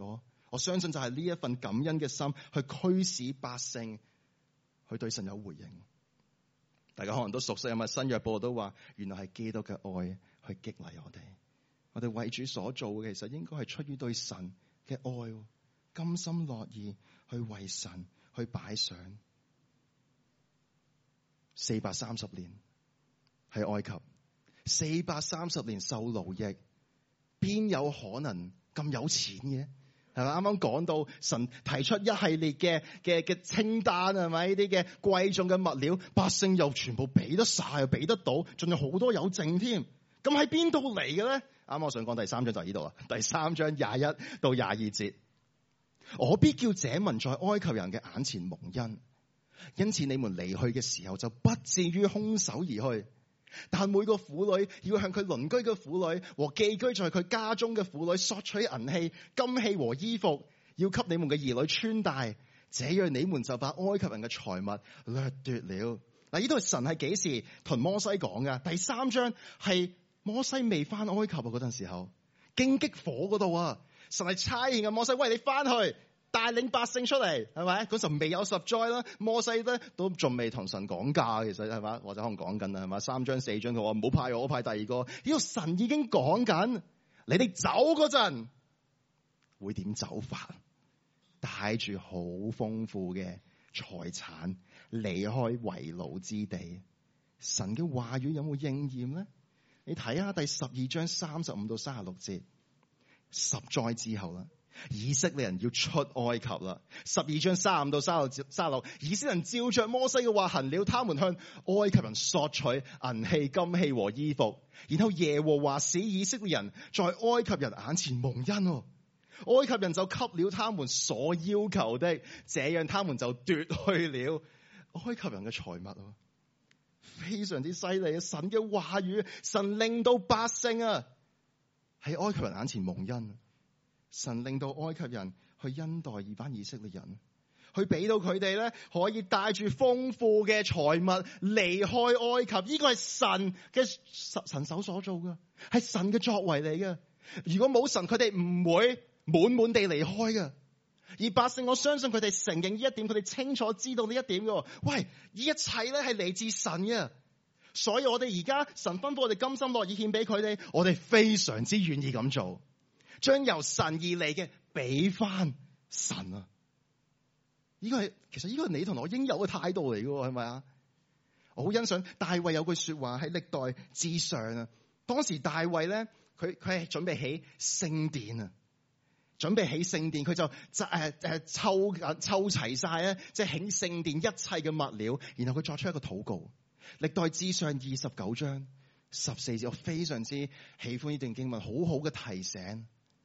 我相信就係呢一份感恩嘅心去驅使百姓去對神有回應。大家可能都熟悉啊嘛，新約部都話原來係基督嘅愛去激勵我哋。我哋為主所做嘅其實應該係出於對神嘅愛，甘心樂意去為神去擺上。430年喺埃及，430年受奴役，邊有可能咁有錢嘅？係咪啱啱講到神提出一系列嘅清單，係咪呢啲嘅貴重嘅物料，百姓又全部俾得晒，又俾得到，仲有好多有剩添。咁喺邊度嚟嘅咧？啱我想講第3章就係呢度啦，第3章21到22節，我必叫這民在埃及人嘅眼前蒙恩，因此你們離去嘅時候就不至於空手而去。但每個婦女要向佢鄰居嘅婦女和寄居在佢家中嘅婦女索取銀器、金器和衣服，要給你們嘅兒女穿戴，這樣你們就把埃及人嘅財物掠奪了。嗱，呢度神係幾時同摩西講噶？第3章係摩西未翻埃及啊，嗰陣時候荊棘火嗰度啊，神係差遣嘅摩西，喂，你翻去帶領百姓出嚟，係咪？嗰時候未有十災啦，摩西咧都仲未同神講價，其實係嘛，或者可能講緊啦，係嘛？3章4章佢話唔好派我派第二個，呢個神已經講緊，你哋走嗰陣會點走法？帶住好豐富嘅財產離開為奴之地，神嘅話語有冇應驗咧？你睇下第12章35到36節，10災之後啦。以色列人要出埃及啦。12章35到36，以色列人照着摩西嘅話行了，他們向埃及人索取銀器、金器和衣服，然後耶和華使以色列人在埃及人眼前蒙恩，埃及人就給了他們所要求的，這樣他們就奪去了埃及人嘅財物。非常之犀利啊！神嘅話語，神令到百姓啊喺埃及人眼前蒙恩。神令到埃及人去恩待二班以色列人，去俾到佢哋咧可以帶住豐富嘅財物離開埃及。呢個係神嘅神手所做嘅，係神嘅作為嚟嘅。如果冇神，佢哋唔會滿滿地離開嘅。而百姓，我相信佢哋承認呢一點，佢哋清楚知道呢一點嘅。喂，呢一切咧係嚟自神嘅，所以我哋而家神吩咐我哋甘心樂意獻俾佢哋，我哋非常之願意咁做。將由神而嚟嘅俾翻神啊！其實呢個係你同我應有嘅態度嚟嘅，係咪啊？我好欣賞大衛有句說話喺歷代志上啊。當時大衛咧，佢係準備起聖殿啊，準備起聖殿，佢就湊齊晒咧，即係起聖殿一切嘅物料，然後佢作出一個禱告。歷代志上29章14節，我非常之喜歡呢段經文，好好嘅提醒。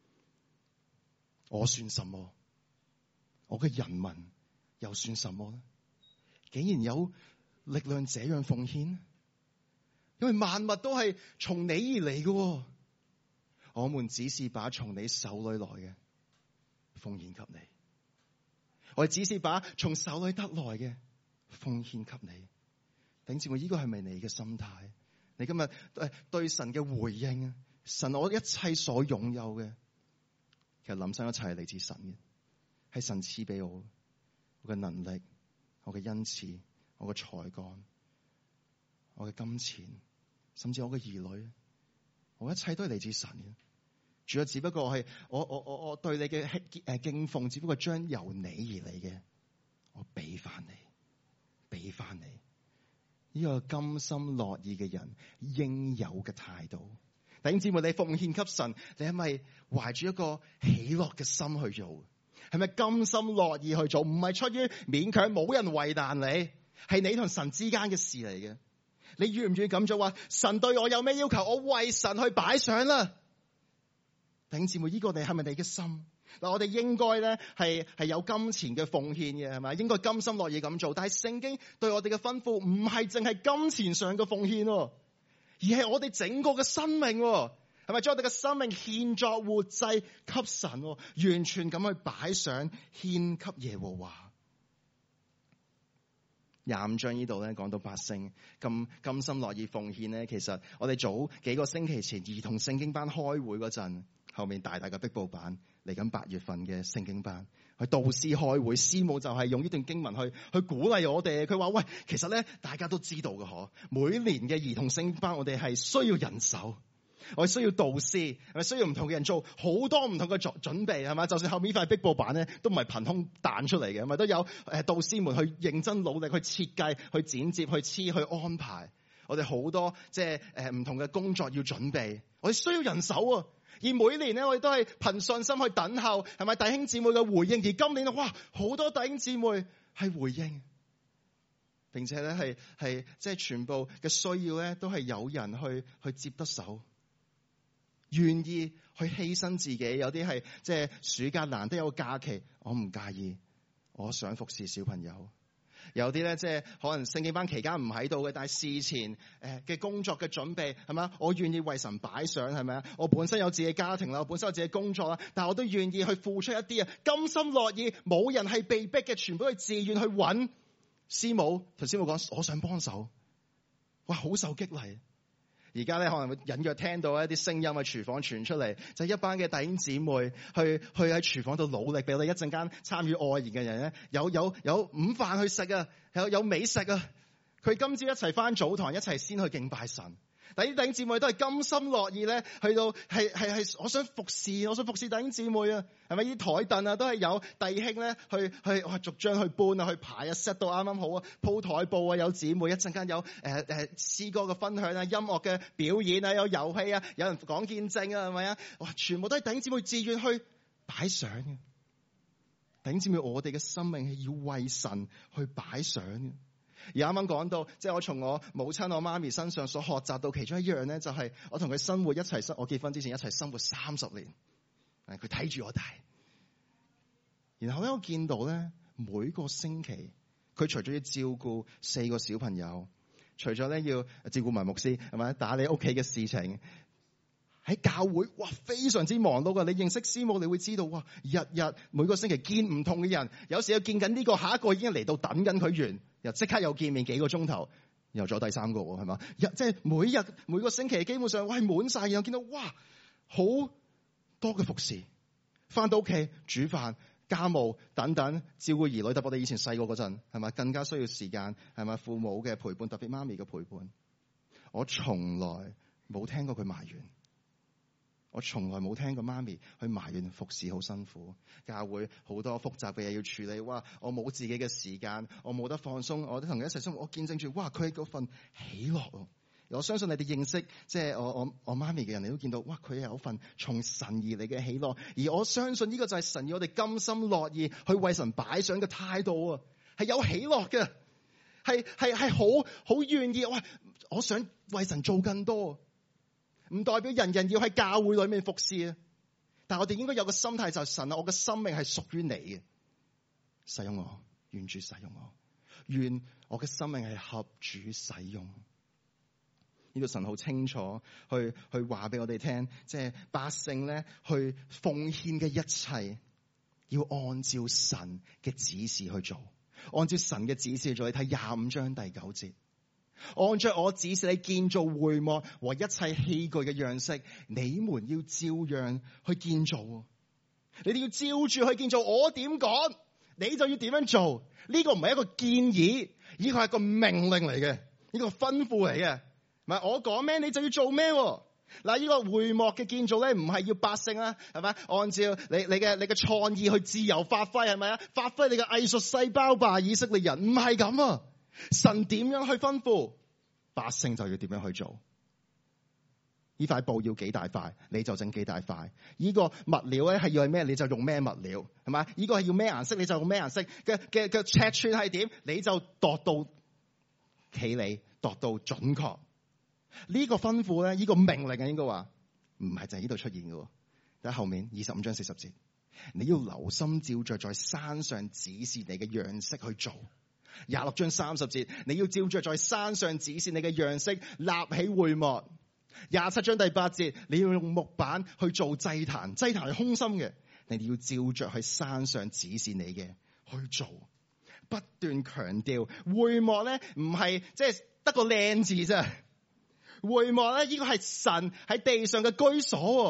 我算什麼？我嘅人民又算什麼呢？竟然有力量這樣奉獻，因為萬物都係從你而嚟嘅。我們只是把從你手裏來嘅奉獻給你，我哋只是把從手裏得來嘅奉獻給你。弟兄姊妹，呢個係咪你嘅心態？你今日對神嘅回應啊？神，我一切所擁有嘅。其實諗深一切係嚟自神嘅，係神賜俾我嘅能力、我嘅恩賜、我嘅才幹、我嘅金錢，甚至我嘅兒女，我一切都係嚟自神嘅。主要只不過係我對你嘅敬奉，只不過將由你而嚟嘅，我俾翻你，俾翻你。呢個甘心樂意嘅人應有嘅態度。弟兄姊妹，你奉獻給神，你係咪懷住一個喜樂嘅心去做？係咪甘心樂意去做？唔係出於勉強，冇人為難你，係你同神之間嘅事嚟嘅。你願唔願意咁做？話神對我有咩要求，我為神去擺上啦。弟兄姊妹，呢個你係咪你嘅心？嗱，我哋應該咧係有金錢嘅奉獻嘅，係咪？應該甘心樂意咁做。但係聖經對我哋嘅吩咐唔係淨係金錢上嘅奉獻。而係我哋整個嘅生命，係咪將我哋嘅生命獻作活祭給神，完全咁去擺上獻給耶和華。25章呢度咧講到百姓咁甘心樂意奉獻咧，其實我哋早幾個星期前兒童聖經班開會嗰陣， 後面大嘅壁報版嚟緊8月份嘅聖經班，去導師開會，師母就係用呢段經文去鼓勵我哋。佢話喂，其實咧大家都知道嘅嗬，每年嘅兒童聖經班我哋係需要人手，我哋需要導師，係咪需要唔同嘅人做好多唔同嘅準備，係嘛？就算後面呢塊壁報版咧，都唔係憑空彈出嚟嘅，係咪都有導師們去認真努力去設計、去剪接、去黐、去安排。我哋好多即係唔同嘅工作要準備，我哋需要人手啊！而每年咧，我哋都係憑信心去等候，係咪弟兄姊妹嘅回應？而今年哇，好多弟兄姊妹係回應，並且咧係即係全部嘅需要咧，都係有人去接得手，願意去犧牲自己。有啲係即係暑假難得有個假期，我唔介意，我想服侍小朋友。有啲咧，即係可能聖經班期間唔喺度嘅，但係事前嘅工作嘅準備係咪？我願意為神擺上，係咪啊？我本身有自己家庭啦，我本身有自己工作啦，但係我都願意去付出一啲啊，甘心樂意，冇人係被逼嘅，全部都係自願去揾師母。同師母講，我想幫手，哇，好受激勵。而家咧可能會隱約聽到一啲聲音喺廚房傳出嚟，就係一班嘅弟兄姊妹去喺廚房度努力，俾我哋一陣間參與愛宴嘅人咧，有午飯去食啊，有美食啊。佢今朝一齊返早堂，一齊先去敬拜神。但係啲弟兄姊妹都係甘心樂意咧，去到係我想服侍弟兄姊妹啊，係咪？啲台凳啊都係有弟兄咧去逐張去搬啊，去排啊 set 到啱啱好啊，鋪台布啊，有姊妹一陣間有詩歌嘅分享啊，音樂嘅表演啊，有遊戲啊，有人講見證啊，係咪啊？哇，全部都係弟兄姊妹自願去擺上嘅。弟兄姊妹，我哋嘅生命係要為神去擺上嘅。而啱啱講到，即係我從我母親、我媽咪身上所學習到其中一樣咧，就係我同佢生活一齊我結婚之前一齊生活30年，佢睇住我大。然後咧，我見到咧，每個星期佢除咗要照顧4個小朋友，除咗咧要照顧埋牧師，係咪打理屋企嘅事情，喺教會哇非常之忙碌噶。你認識師母，你會知道哇，日日每個星期見唔同嘅人，有時又見緊呢個，下一個已經嚟到等緊佢完。又即刻又見面幾個鐘頭，又咗第3個喎，係嘛？即係每個星期基本上係滿晒，然後見到哇好多嘅服侍，翻到屋企煮飯、家務等等，照顧兒女。特別我哋以前細個嗰陣，係咪更加需要時間？係咪父母嘅陪伴，特別媽咪嘅陪伴？我從來冇聽過佢埋怨。我從來冇聽過媽咪去埋怨服侍好辛苦，教會好多複雜嘅嘢要處理。哇！我冇自己嘅時間，我冇得放鬆。我都同佢一齊生活，我見證住哇，佢係嗰份喜樂。我相信你哋認識即係我媽咪嘅人，你都見到哇，佢有份從神而嚟嘅喜樂。而我相信呢個就係神要我哋甘心樂意去為神擺上嘅態度啊，係有喜樂嘅，係好願意。哇！我想為神做更多。唔代表人人要喺教會裏面服侍啊，但我哋應該有個心態就係神啊，我嘅生命係屬於你嘅，使用我，願主使用我，願我嘅生命係合主使用。呢個神好清楚去話俾我哋聽，即係百姓咧去奉獻嘅一切，要按照神嘅指示去做，按照神嘅指示去做。你睇25章第9節。按着我指示你建造會幕和一切器具嘅樣式，你們要照樣去建造。你哋要照住去建造，我點講，你就要點樣做。呢個唔係一個建議，呢個係一個命令嚟嘅，呢個吩咐嚟嘅。唔係我講咩，你就要做咩。嗱，呢個會幕嘅建造咧，唔係要百姓啦，係咪？按照你嘅創意去自由發揮，係咪啊？發揮你嘅藝術細胞吧，以色列人，唔係咁啊！神點樣去吩咐，百姓就要點樣去做。呢塊布要幾大塊，你就整幾大塊。呢個物料咧係要係咩，你就用咩物料，係咪？呢個係要咩顏色，你就用咩顏色。嘅尺寸係點，你就度到企理，度到準確。呢個吩咐咧，呢個命令啊，應該話唔係就喺呢度出現嘅。喺後面25章40節，你要留心照着在山上指示你嘅樣式去做。26章30節，你要照着在山上指示你嘅樣式立起會幕。27章第8節，你要用木板去做祭壇，祭壇係空心嘅，你要照着喺山上指示你嘅去做。不斷強調會幕咧，唔係即係得個靚字啫。會幕咧，呢個係神喺地上嘅居所，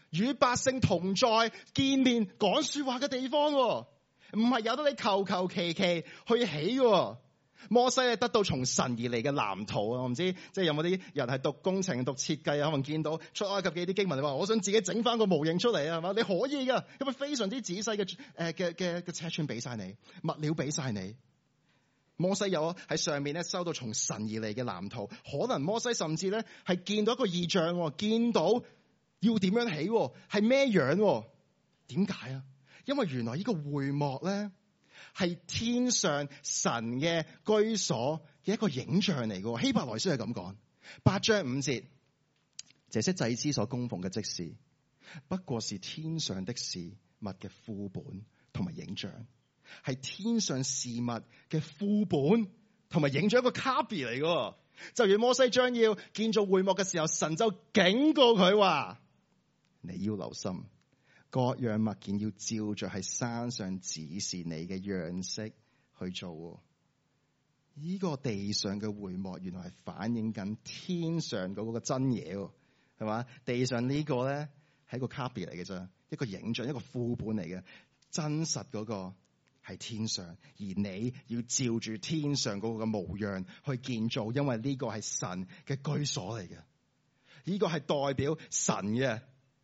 與百姓同在、見面、講說話嘅地方，唔係由得你求求其其去起嘅。摩西係得到從神而嚟嘅藍圖啊！我唔知即係有冇啲人係讀工程、讀設計啊，可能見到出埃及記啲經文，你話我想自己整翻個模型出嚟啊，係嘛？你可以噶，因為非常之仔細嘅尺寸俾晒你，物料俾晒你。摩西有喺上面咧收到從神而嚟嘅藍圖，可能摩西甚至咧係見到一個異象，見到要點樣起，係咩樣？點解啊？因為原來呢個會幕咧係天上神嘅居所嘅一個影像嚟嘅。希伯來書係咁講，8章5節，這些祭司所供奉嘅職事，不過是天上的事物嘅副本同埋影像，係天上事物嘅副本同埋影像一個 copy 嚟嘅。就如摩西將要建造會幕嘅時候，神就警告佢話：你要留心。各樣物件要照着喺山上指示你嘅樣式去做。呢個地上嘅會幕原來係反映緊天上嗰個真嘢，係嘛？地上呢個咧係一個 copy 嚟嘅啫，一個影像，一個副本嚟嘅。真實嗰個係天上，而你要照住天上嗰個嘅模樣去建造，因為呢個係神嘅居所嚟嘅。呢個係代表神嘅。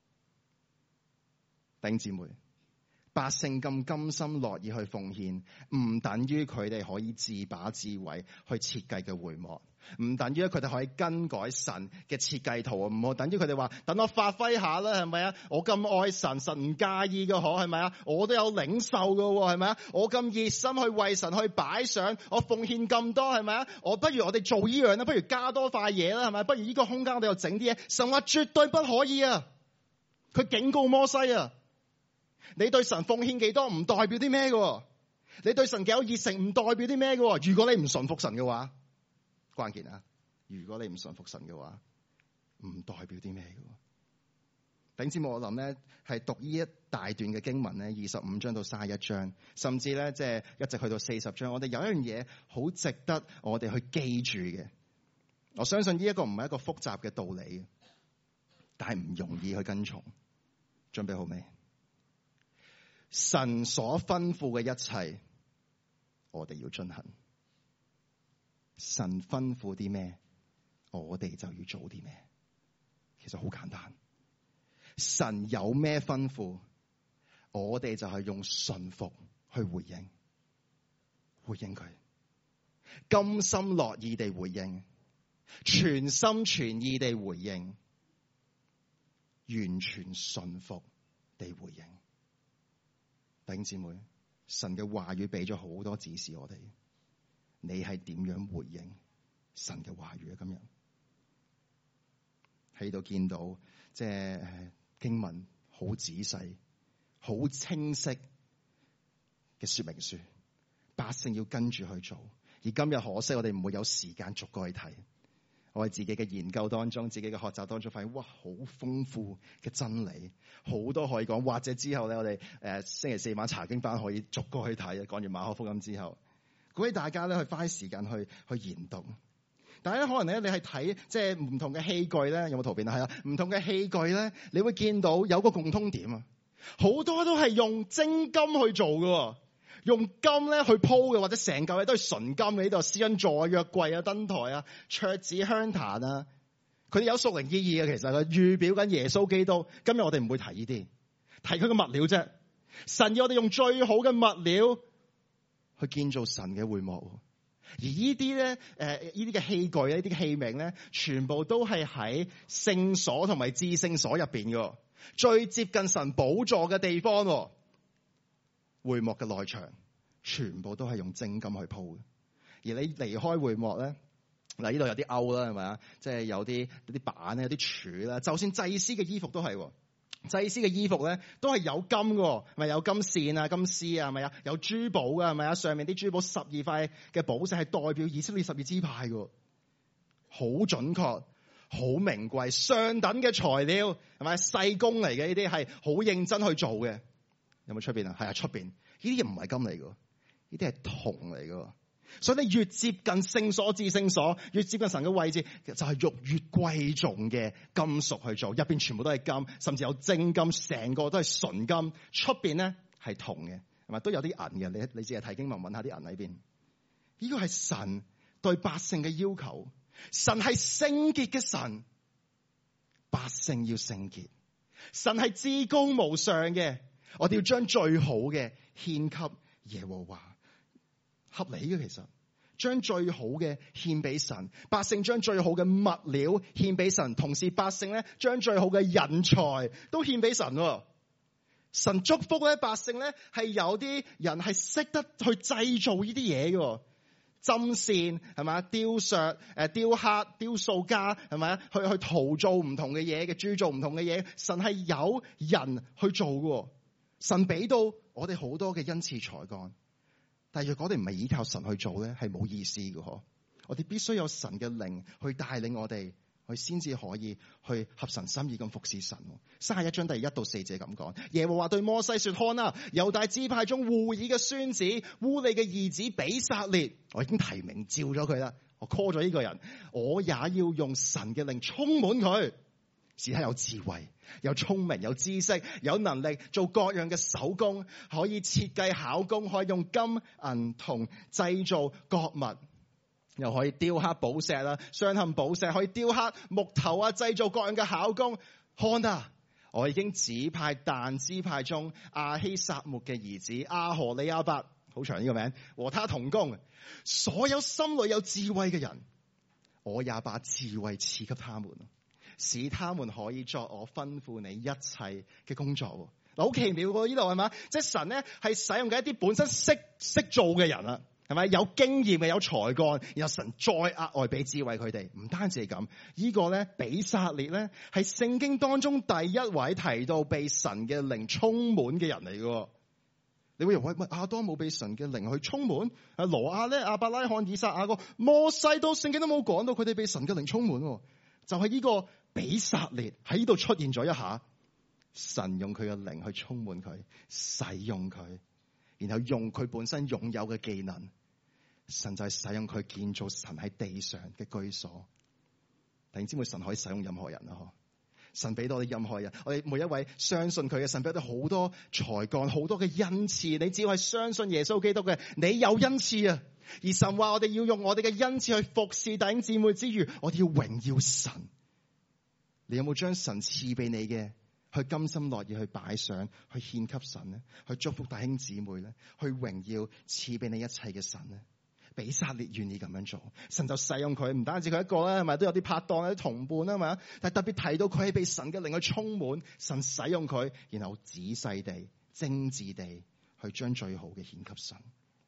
弟兄姊妹，百姓咁甘心樂意去奉獻，唔等於佢哋可以自把自為去設計嘅會幕，唔等於佢哋可以更改神嘅設計圖，唔好等於佢哋話等我發揮下啦，係咪啊？我咁愛神，神唔介意嘅可係咪啊？我都有領受嘅係咪啊？我咁熱心去為神去擺上，我奉獻咁多係咪啊？不如我哋做呢樣啦，不如加多塊嘢啦，係咪？不如呢個空間我哋又整啲嘢，神話絕對不可以啊！佢警告摩西啊！你對神奉獻幾多唔代表啲咩嘅，你對神幾有熱誠唔代表啲咩嘅。如果你唔順服神嘅話，關鍵啊！如果你唔順服神嘅話，唔代表啲咩嘅。頂尖我諗咧係讀呢一大段嘅經文咧，25章到31章，甚至咧即係一直去到40章，我哋有一樣嘢好值得我哋去記住嘅。我相信呢一個唔係一個複雜嘅道理，但係唔容易去跟從。準備好未？神所吩咐嘅一切，我哋要遵行。神吩咐啲咩，我哋就要做啲咩。其實好簡單。神有咩吩咐，我哋就係用順服去回應佢，甘心樂意地回應，全心全意地回應，完全順服地回應。弟兄姊妹，神嘅話語俾咗好多指示我哋，你係點樣回應神嘅話語啊？今日喺度見到即係經文好仔細、好清晰嘅說明書，百姓要跟住去做。而今日可惜我哋唔會有時間逐個去睇。我喺自己嘅研究當中、自己嘅學習當中發現，哇，好豐富嘅真理，好多可以講。或者之後咧，我哋星期4晚查經班可以逐個去睇。講完馬可福音之後，鼓勵大家咧去花時間去研讀。但係咧，可能咧你係睇即係唔同嘅器具咧，有冇圖片啊？係啊，唔同嘅器具咧，你會見到有個共通點啊，好多都係用精金去做嘅。用金咧去鋪嘅，或者成嚿嘢都係純金嘅。呢度施恩座啊、約櫃啊、燈台啊、桌子、香壇啊，佢哋有屬靈意義嘅。其實佢預表緊耶穌基督。今日我哋唔會提呢啲，提佢嘅物料啫。神要我哋用最好嘅物料去建造神嘅會幕。而呢啲咧，呢啲嘅器具咧，呢啲嘅器皿咧，全部都係喺聖所同埋至聖所入邊嘅，最接近神寶座嘅地方。會幕嘅內牆全部都係用精金去鋪嘅，而你離開會幕咧，嗱呢度有啲勾啦，係咪啊？即係有啲板咧，有啲柱啦。就算祭司嘅衣服都係，祭司嘅衣服咧都係有金嘅，咪有金線啊、金絲啊，係咪啊？有珠寶嘅，係咪啊？上面啲珠寶12塊嘅寶石係代表以色列12支派嘅，好準確、好名貴、上等嘅材料，係咪細工嚟嘅？呢啲係好認真去做嘅。有冇出邊啊？係啊，出邊呢啲嘢唔係金嚟嘅，呢啲係銅嚟嘅。 所以你越接近聖所至聖所，越接近神嘅位置，就係用越貴重嘅金屬去做，入邊全部都係金，甚至有精金，成個都係純金，出邊咧係銅嘅，係咪都有啲銀嘅？你只係睇經文揾下啲銀喺邊。呢個係神對百姓嘅要求，神係聖潔嘅神，百姓要聖潔。神係至高無上嘅，我哋要將最好嘅獻給耶和華。合理嘅，其實將最好嘅獻俾神，百姓將最好嘅物料獻俾神，同時百姓咧將最好嘅人才都獻俾神。神祝福咧百姓咧係有啲人係識得去製造呢啲嘢嘅，針線係咪？雕琢、雕刻、雕塑家係咪？去陶造唔同嘅嘢嘅，鑄造唔同嘅嘢。神係有人去做嘅，神俾到我哋好多嘅恩賜才幹。但係若果我哋唔係依靠神去做咧，係冇意思嘅嗬。我哋必須有神嘅靈去帶領我哋，去先至可以去合神心意咁服侍神。31章第1到4節咁講，耶和華對摩西說：看啊，猶大支派中戶珥嘅孫子烏利嘅兒子比撒列，我已經提名召咗佢啦，我 call 咗呢個人，我也要用神嘅靈充滿佢，使他有智慧、有聰明、有知識、有能力做各樣嘅手工，可以設計巧工，可以用金銀銅製造各物，又可以雕刻寶石啦、鑲嵌寶石，可以雕刻木頭啊，製造各樣嘅巧工。看啊，我已經指派但支派中亞希撒末嘅兒子亞何利亞伯，好長呢個名，和他同工，所有心裏有智慧嘅人，我也把智慧賜給他們，使他們可以作我吩咐你一切嘅工作。嗱，好奇妙喎！呢度係嘛？即係神咧係使用緊一啲本身識做嘅人啦，係咪？有經驗嘅，有才幹，然後神再額外俾智慧佢哋。唔單止係咁，呢個咧比撒列咧係聖經當中第一位提到被神嘅靈充滿嘅人嚟嘅。你會以為亞當冇被神嘅靈去充滿？挪亞咧、亞伯拉罕、以撒、雅各、摩西都聖經都冇講到佢哋被神嘅靈充滿，就係呢個比撒列喺呢度出現咗一下，神用佢嘅靈去充滿佢，使用佢，然後用佢本身擁有嘅技能，神就係使用佢建造神喺地上嘅居所。弟兄姊妹，神可以使用任何人啊！神俾到我哋任何人，我哋每一位相信佢嘅神俾我哋好多才幹，好多嘅恩賜。你只要係相信耶穌基督嘅，你有恩賜啊！而神話我哋要用我哋嘅恩賜去服侍弟兄姊妹之餘，我哋要榮耀神。你有冇將神賜俾你嘅去甘心樂意去擺上，去獻給神呢？去祝福弟兄姊妹呢？去榮耀賜俾你一切嘅神呢？比撒列願意咁樣做，神就使用佢，唔單止佢一個啦，係咪都有啲拍檔、有啲同伴啊嘛？但係特別提到佢係被神嘅靈去充滿，神使用佢，然後仔細地、精緻地去將最好嘅獻給神。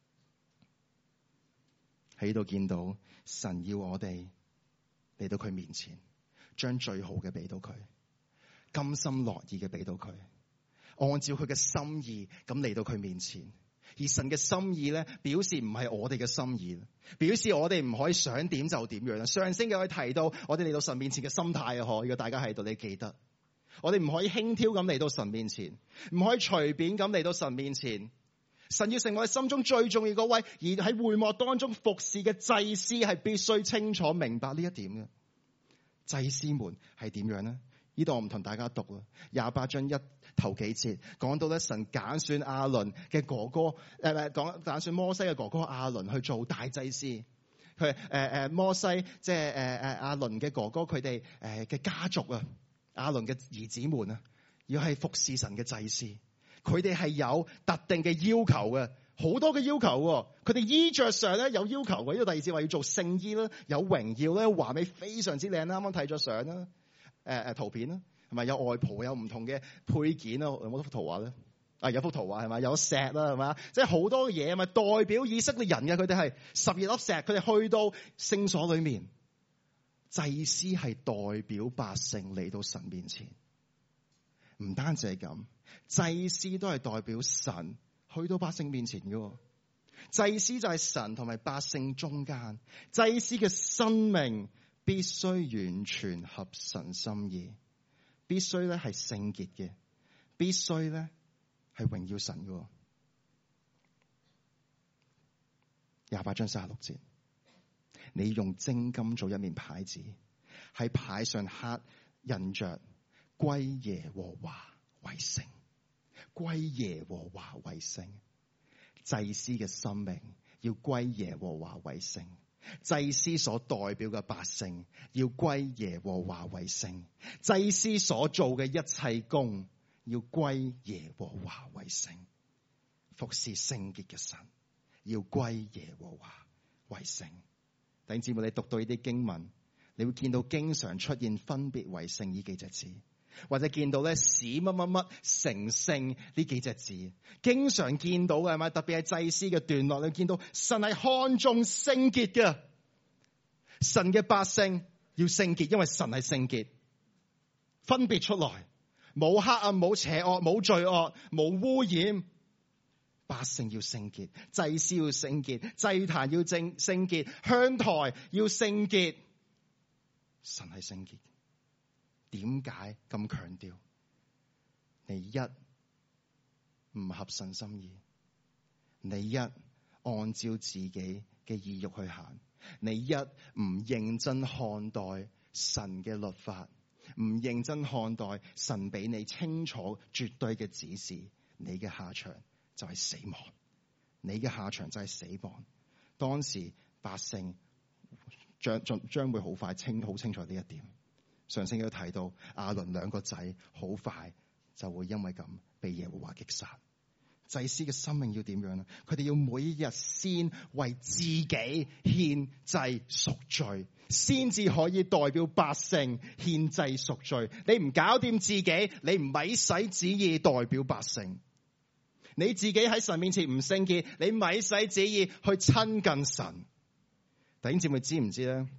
喺度見到神要我哋嚟到佢面前，將最好嘅俾到佢，甘心樂意嘅俾到佢，按照佢嘅心意咁嚟到佢面前。而神嘅心意咧，表示唔係我哋嘅心意，表示我哋唔可以想點就點樣。上星期我哋提到我哋嚟到神面前嘅心態啊，如果大家喺度你記得，我哋唔可以輕佻咁嚟到神面前，唔可以隨便咁嚟到神面前。神要成為我哋心中最重要嗰位，而喺會幕當中服侍嘅祭司係必須清楚明白呢一點嘅。祭司們係點樣呢？呢度我唔同大家讀啦。28章1頭幾節講到咧，神揀選亞倫嘅哥哥，揀選摩西嘅哥哥亞倫去做大祭司。佢摩西即係亞倫嘅哥哥，佢哋嘅家族啊，亞倫嘅兒子們啊，要係服侍神嘅祭司。佢哋係有特定嘅要求嘅，好多嘅要求。佢哋衣着上咧有要求嘅。呢個第二節話要做聖衣啦，有榮耀咧，華美非常之靚啦。啱啱睇咗相啦。圖片啦，係咪有外袍，有唔同嘅配件啊？有冇幅圖畫咧？有幅圖畫係咪有石啦？係咪？即係好多嘢，係咪代表以色列人嘅？佢哋係12粒石，佢哋去到聖所裏面，祭司係代表百姓嚟到神面前。唔單止係咁，祭司都係代表神去到百姓面前嘅。祭司就係神同埋百姓中間，祭司嘅生命必須完全合神心意，必須咧係聖潔嘅，必須咧係榮耀神嘅。 28章36節，你用精金做一面牌子，喺牌上刻印着歸耶和華為聖，歸耶和華為聖。祭司嘅生命要歸耶和華為聖，祭司所代表嘅百姓要歸耶和華為聖，祭司所做嘅一切工要歸耶和華為聖。服侍聖潔嘅神要歸耶和華為聖。弟兄姊妹，你讀到呢啲經文，你會見到經常出現分別為聖呢幾隻字，或者見到咧使乜乜乜成聖呢幾隻字，經常見到嘅係咪？特別係祭司嘅段落，你見到神係看重聖潔嘅，神嘅百姓要聖潔，因為神係聖潔，分別出來，冇黑暗，冇邪惡，冇罪惡，冇污染。百姓要聖潔，祭司要聖潔，祭壇要聖潔，香台要聖潔。神係聖潔，點解咁強調？你一唔合神心意，你一按照自己嘅意欲去行，你一唔認真看待神嘅律法，唔認真看待神俾你清楚絕對嘅指示，你嘅下場就係死亡，你嘅下場就係死亡。當時百姓將會好快好清楚呢一點。上聖經提到亞倫兩個仔好快就會因為咁被耶和華擊殺。祭司嘅生命要點樣呢？佢哋要每一日先為自己獻祭贖罪，先至可以代表百姓獻祭贖罪。你唔搞掂自己，你唔咪使旨意代表百姓。你自己喺神面前唔聖潔，你咪使旨意去親近神。弟兄姊妹知唔知咧？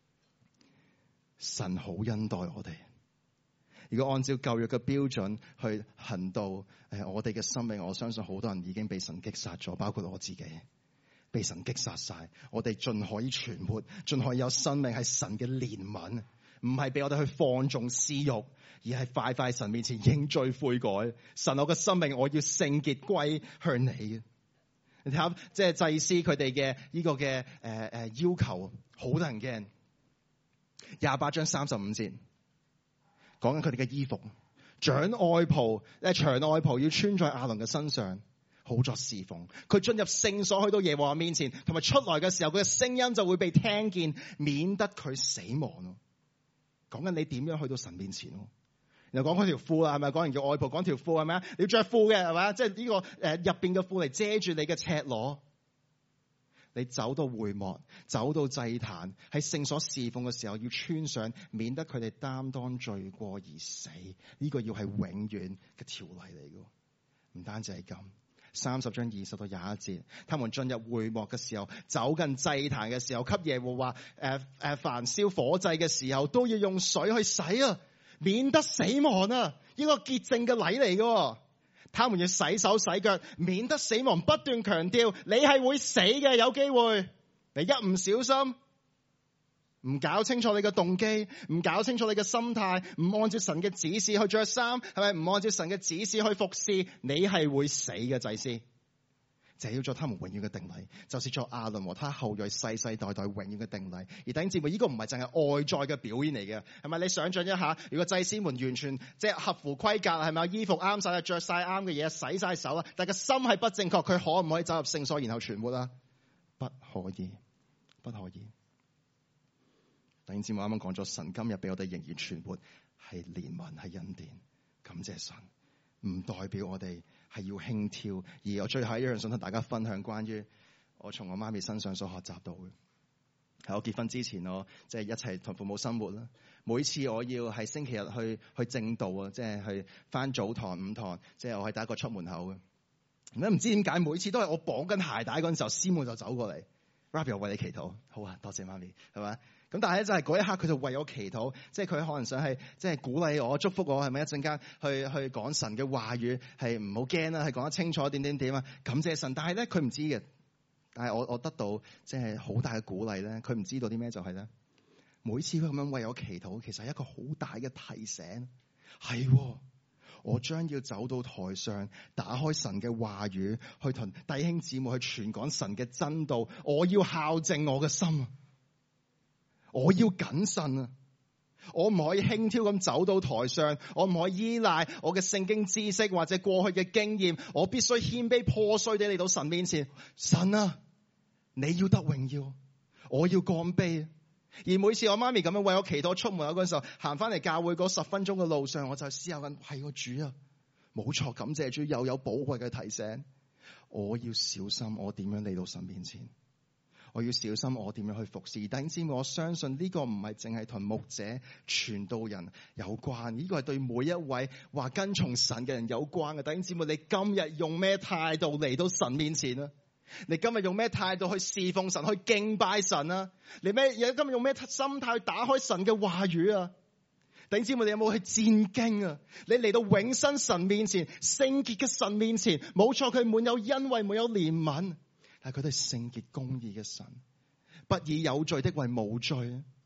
神好恩待我哋。如果按照舊約嘅標準去行道，我哋嘅生命，我相信好多人已經被神擊殺咗，包括我自己，被神擊殺晒。我哋盡可以存活，盡可以有生命，係神嘅憐憫，唔係俾我哋去放縱私欲，而係快快神面前認罪悔改。神，我嘅生命我要聖潔歸向你嘅。你睇下，即係祭司佢哋嘅呢個嘅要求，好得人驚。28章35節講緊佢哋嘅衣服，長外袍要穿在亞倫嘅身上，好作侍奉。佢進入聖所，去到耶和華面前，同埋出來嘅時候，佢嘅聲音就會被聽見，免得佢死亡。講緊你點樣去到神面前。然後講嗰條褲啦，係咪？講完叫外袍，講條褲係咪啊？你要着褲嘅係咪啊？即係呢個入邊嘅褲嚟遮住你嘅赤裸。你走到會幕，走到祭壇，喺聖所侍奉嘅時候要穿上，免得佢哋擔當罪過而死。呢個要係永遠嘅條例嚟嘅。唔單止係咁，30章20到21節，他們進入會幕嘅時候，走近祭壇嘅時候，給耶和華焚燒火祭嘅時候，都要用水去洗啊，免得死亡啊！呢個潔淨嘅禮嚟嘅。他們要洗手洗腳，免得死亡。不斷強調你係會死嘅，有機會你一唔小心，唔搞清楚你嘅動機，唔搞清楚你嘅心態，唔按照神嘅指示去着衫，係咪？唔按照神嘅指示去服侍，你係會死嘅。祭司就要做他們永遠嘅定例，就是做亞倫和他後裔世世代代永遠嘅定例。而弟兄姊妹，呢個唔係淨係外在嘅表演嚟嘅，係咪？你想象一下，如果祭司們完全即係合乎規格，係咪？衣服啱晒，着晒啱嘅嘢，洗晒手啦，但係個心係不正確，佢可唔可以走入聖所然後存活啊？不可以，不可以。弟兄姊妹，啱啱講咗，神今日俾我哋仍然存活，係憐憫，係恩典，感謝神，唔代表我哋係要輕佻。而我最後一樣想同大家分享關於我從我媽咪身上所學習到嘅，喺我結婚之前，我即係一齊同父母生活啦。每次我要係星期日去正道啊，即係去翻早堂午堂，即係我係第一個出門口嘅。咁唔知點解每次都係我綁緊鞋帶嗰陣時候，師母就走過嚟，Rabbi 我為你祈禱，好啊，多謝媽咪，係咪？咁但係咧就係嗰一刻佢就為我祈禱，即係佢可能想係即係鼓勵我、祝福我，係咪？一陣間去講神嘅話語，係唔好驚啦，係講得清楚點啊，感謝神。但係咧佢唔知嘅，但係我得到即係好大嘅鼓勵咧，佢唔知道啲咩就係咧，每次佢咁樣為我祈禱，其實係一個好大嘅提醒，係我將要走到台上，打開神嘅話語，去同弟兄姊妹去傳講神嘅真道。我要校正我嘅心，我要謹慎啊！我唔可以輕佻咁走到台上，我唔可以依賴我嘅聖經知識或者過去嘅經驗，我必須謙卑破碎地嚟到神面前。神啊，你要得榮耀，我要降卑。而每次我媽咪咁樣為我祈禱出門口嗰陣時候，行翻嚟教會嗰10分鐘嘅路上，我就思考緊，係個主啊，冇錯，感謝主又有寶貴嘅提醒。我要小心我點樣嚟到神面前，我要小心我點樣去服侍。弟兄姊妹，我相信呢個唔係淨係同牧者、傳道人有關，呢個係對每一位話跟從神嘅人有關嘅。弟兄姊妹，你今日用咩態度嚟到神面前啊？你今日用咩態度去侍奉神、去敬拜神啊？你今日用咩心態去打開神嘅話語啊？弟兄姊妹，你有冇去戰兢啊？你嚟到永生神面前、聖潔嘅神面前，冇錯，佢滿有恩惠、滿有憐憫，但係佢都係聖潔公義嘅神，不以有罪的為無罪。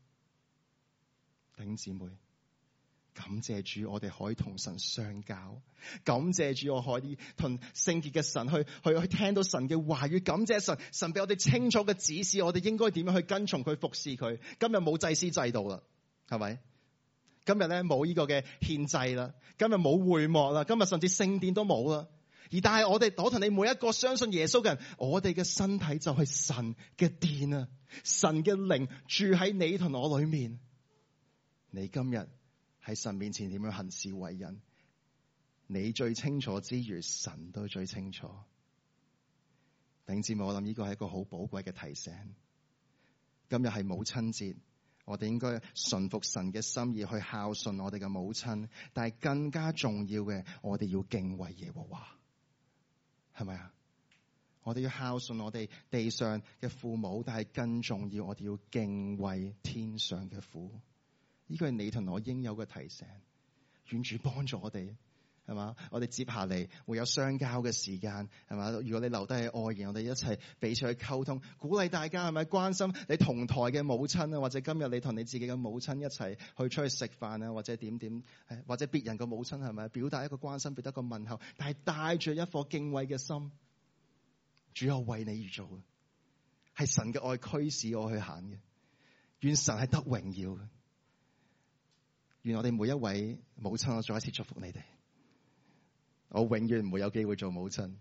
弟兄姊妹，感謝主，我哋可以同神相交。感謝主，我可以同聖潔嘅神去聽到神嘅話語。感謝神，神俾我哋清楚嘅指示，我哋應該點樣去跟從佢、服侍佢。今日冇祭司制度啦，係咪？今日咧冇呢個嘅獻祭啦，今日冇會幕啦，今日甚至聖殿都冇啦。而但係我同你每一個相信耶穌嘅人，我哋嘅身體就係神嘅殿啊！神嘅靈住喺你同我裏面。你今日喺神面前點樣行事為人，你最清楚之餘，神都最清楚。弟兄姊妹，我諗呢個係一個好寶貴嘅提醒。今日係母親節，我哋應該順服神嘅心意去孝順我哋嘅母親，但係更加重要嘅，我哋要敬畏耶和華，係咪啊？我哋要孝順我哋地上嘅父母，但係更重要，我哋要敬畏天上嘅父。呢個係你同我應有嘅提醒，願主幫助我哋，係嘛？我哋接下嚟會有相交嘅時間，係嘛？如果你留低喺愛言，我哋一齊彼此去溝通，鼓勵大家，係咪關心你同台嘅母親啊？或者今日你同你自己嘅母親一齊去出去食飯啊？或者點，或者別人嘅母親，係咪表達一個關心，表達一個問候，但係帶住一顆敬畏嘅心。主有為你而做嘅，係神嘅愛驅使我去行嘅。願神係得榮耀嘅。願我哋每一位母親，我再一次祝福你哋。我永遠唔會有機會做母親，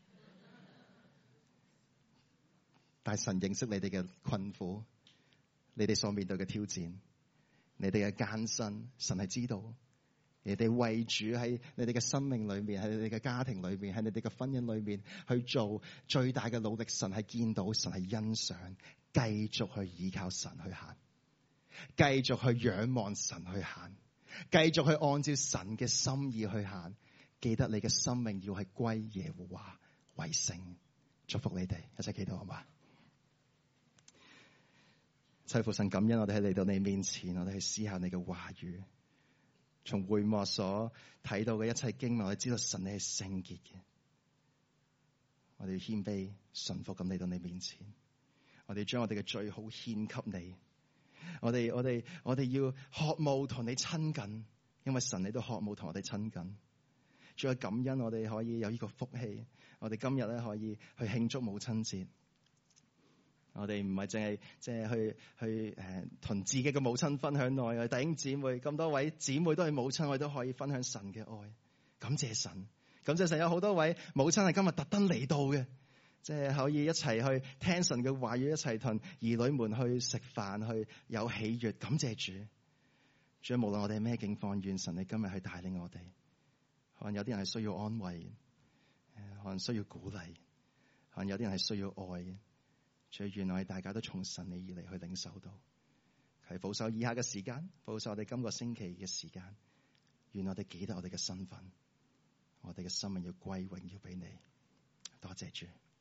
但係神認識你哋嘅困苦，你哋所面對嘅挑戰，你哋嘅艱辛，神係知道。你哋為主喺你哋嘅生命裏面，喺你哋嘅家庭裏面，喺你哋嘅婚姻裏面去做最大嘅努力，神係見到，神係欣賞，繼續去依靠神去行。繼續去仰望神去行，繼續去按照神嘅心意去行。記得你嘅生命要係歸耶和華為聖。祝福你哋，一齊祈禱好嘛？祈父神感恩，我哋喺嚟到你面前，我哋去思考你嘅話語。從會幕所睇到嘅一切經文，我哋知道神你係聖潔嘅。我哋要謙卑順服咁嚟到你面前，我哋將我哋嘅最好獻給你。我哋要渴慕同你親近，因為神你都渴慕同我哋親近。主要感恩我哋可以有呢個福氣，我哋今日咧可以去慶祝母親節。我哋唔係淨係去同自己嘅母親分享愛，弟兄姊妹咁多位姊妹都係母親，我哋都可以分享神嘅愛。感謝神，感謝神，有好多位母親係今日特登嚟到嘅。即係可以一齊去聽神嘅話語，一齊同兒女們去食飯，去有喜悅。感謝主，主無論我哋係咩境況，願神你今日去帶領我哋。可能有啲人係需要安慰，可能需要鼓勵，可能有啲人係需要愛。主願我哋大家都從神你而嚟去領受到，係保守以下嘅時間，保守我哋今個星期嘅時間。願我哋記得我哋嘅身份，我哋嘅生命要歸榮耀俾你。多謝主。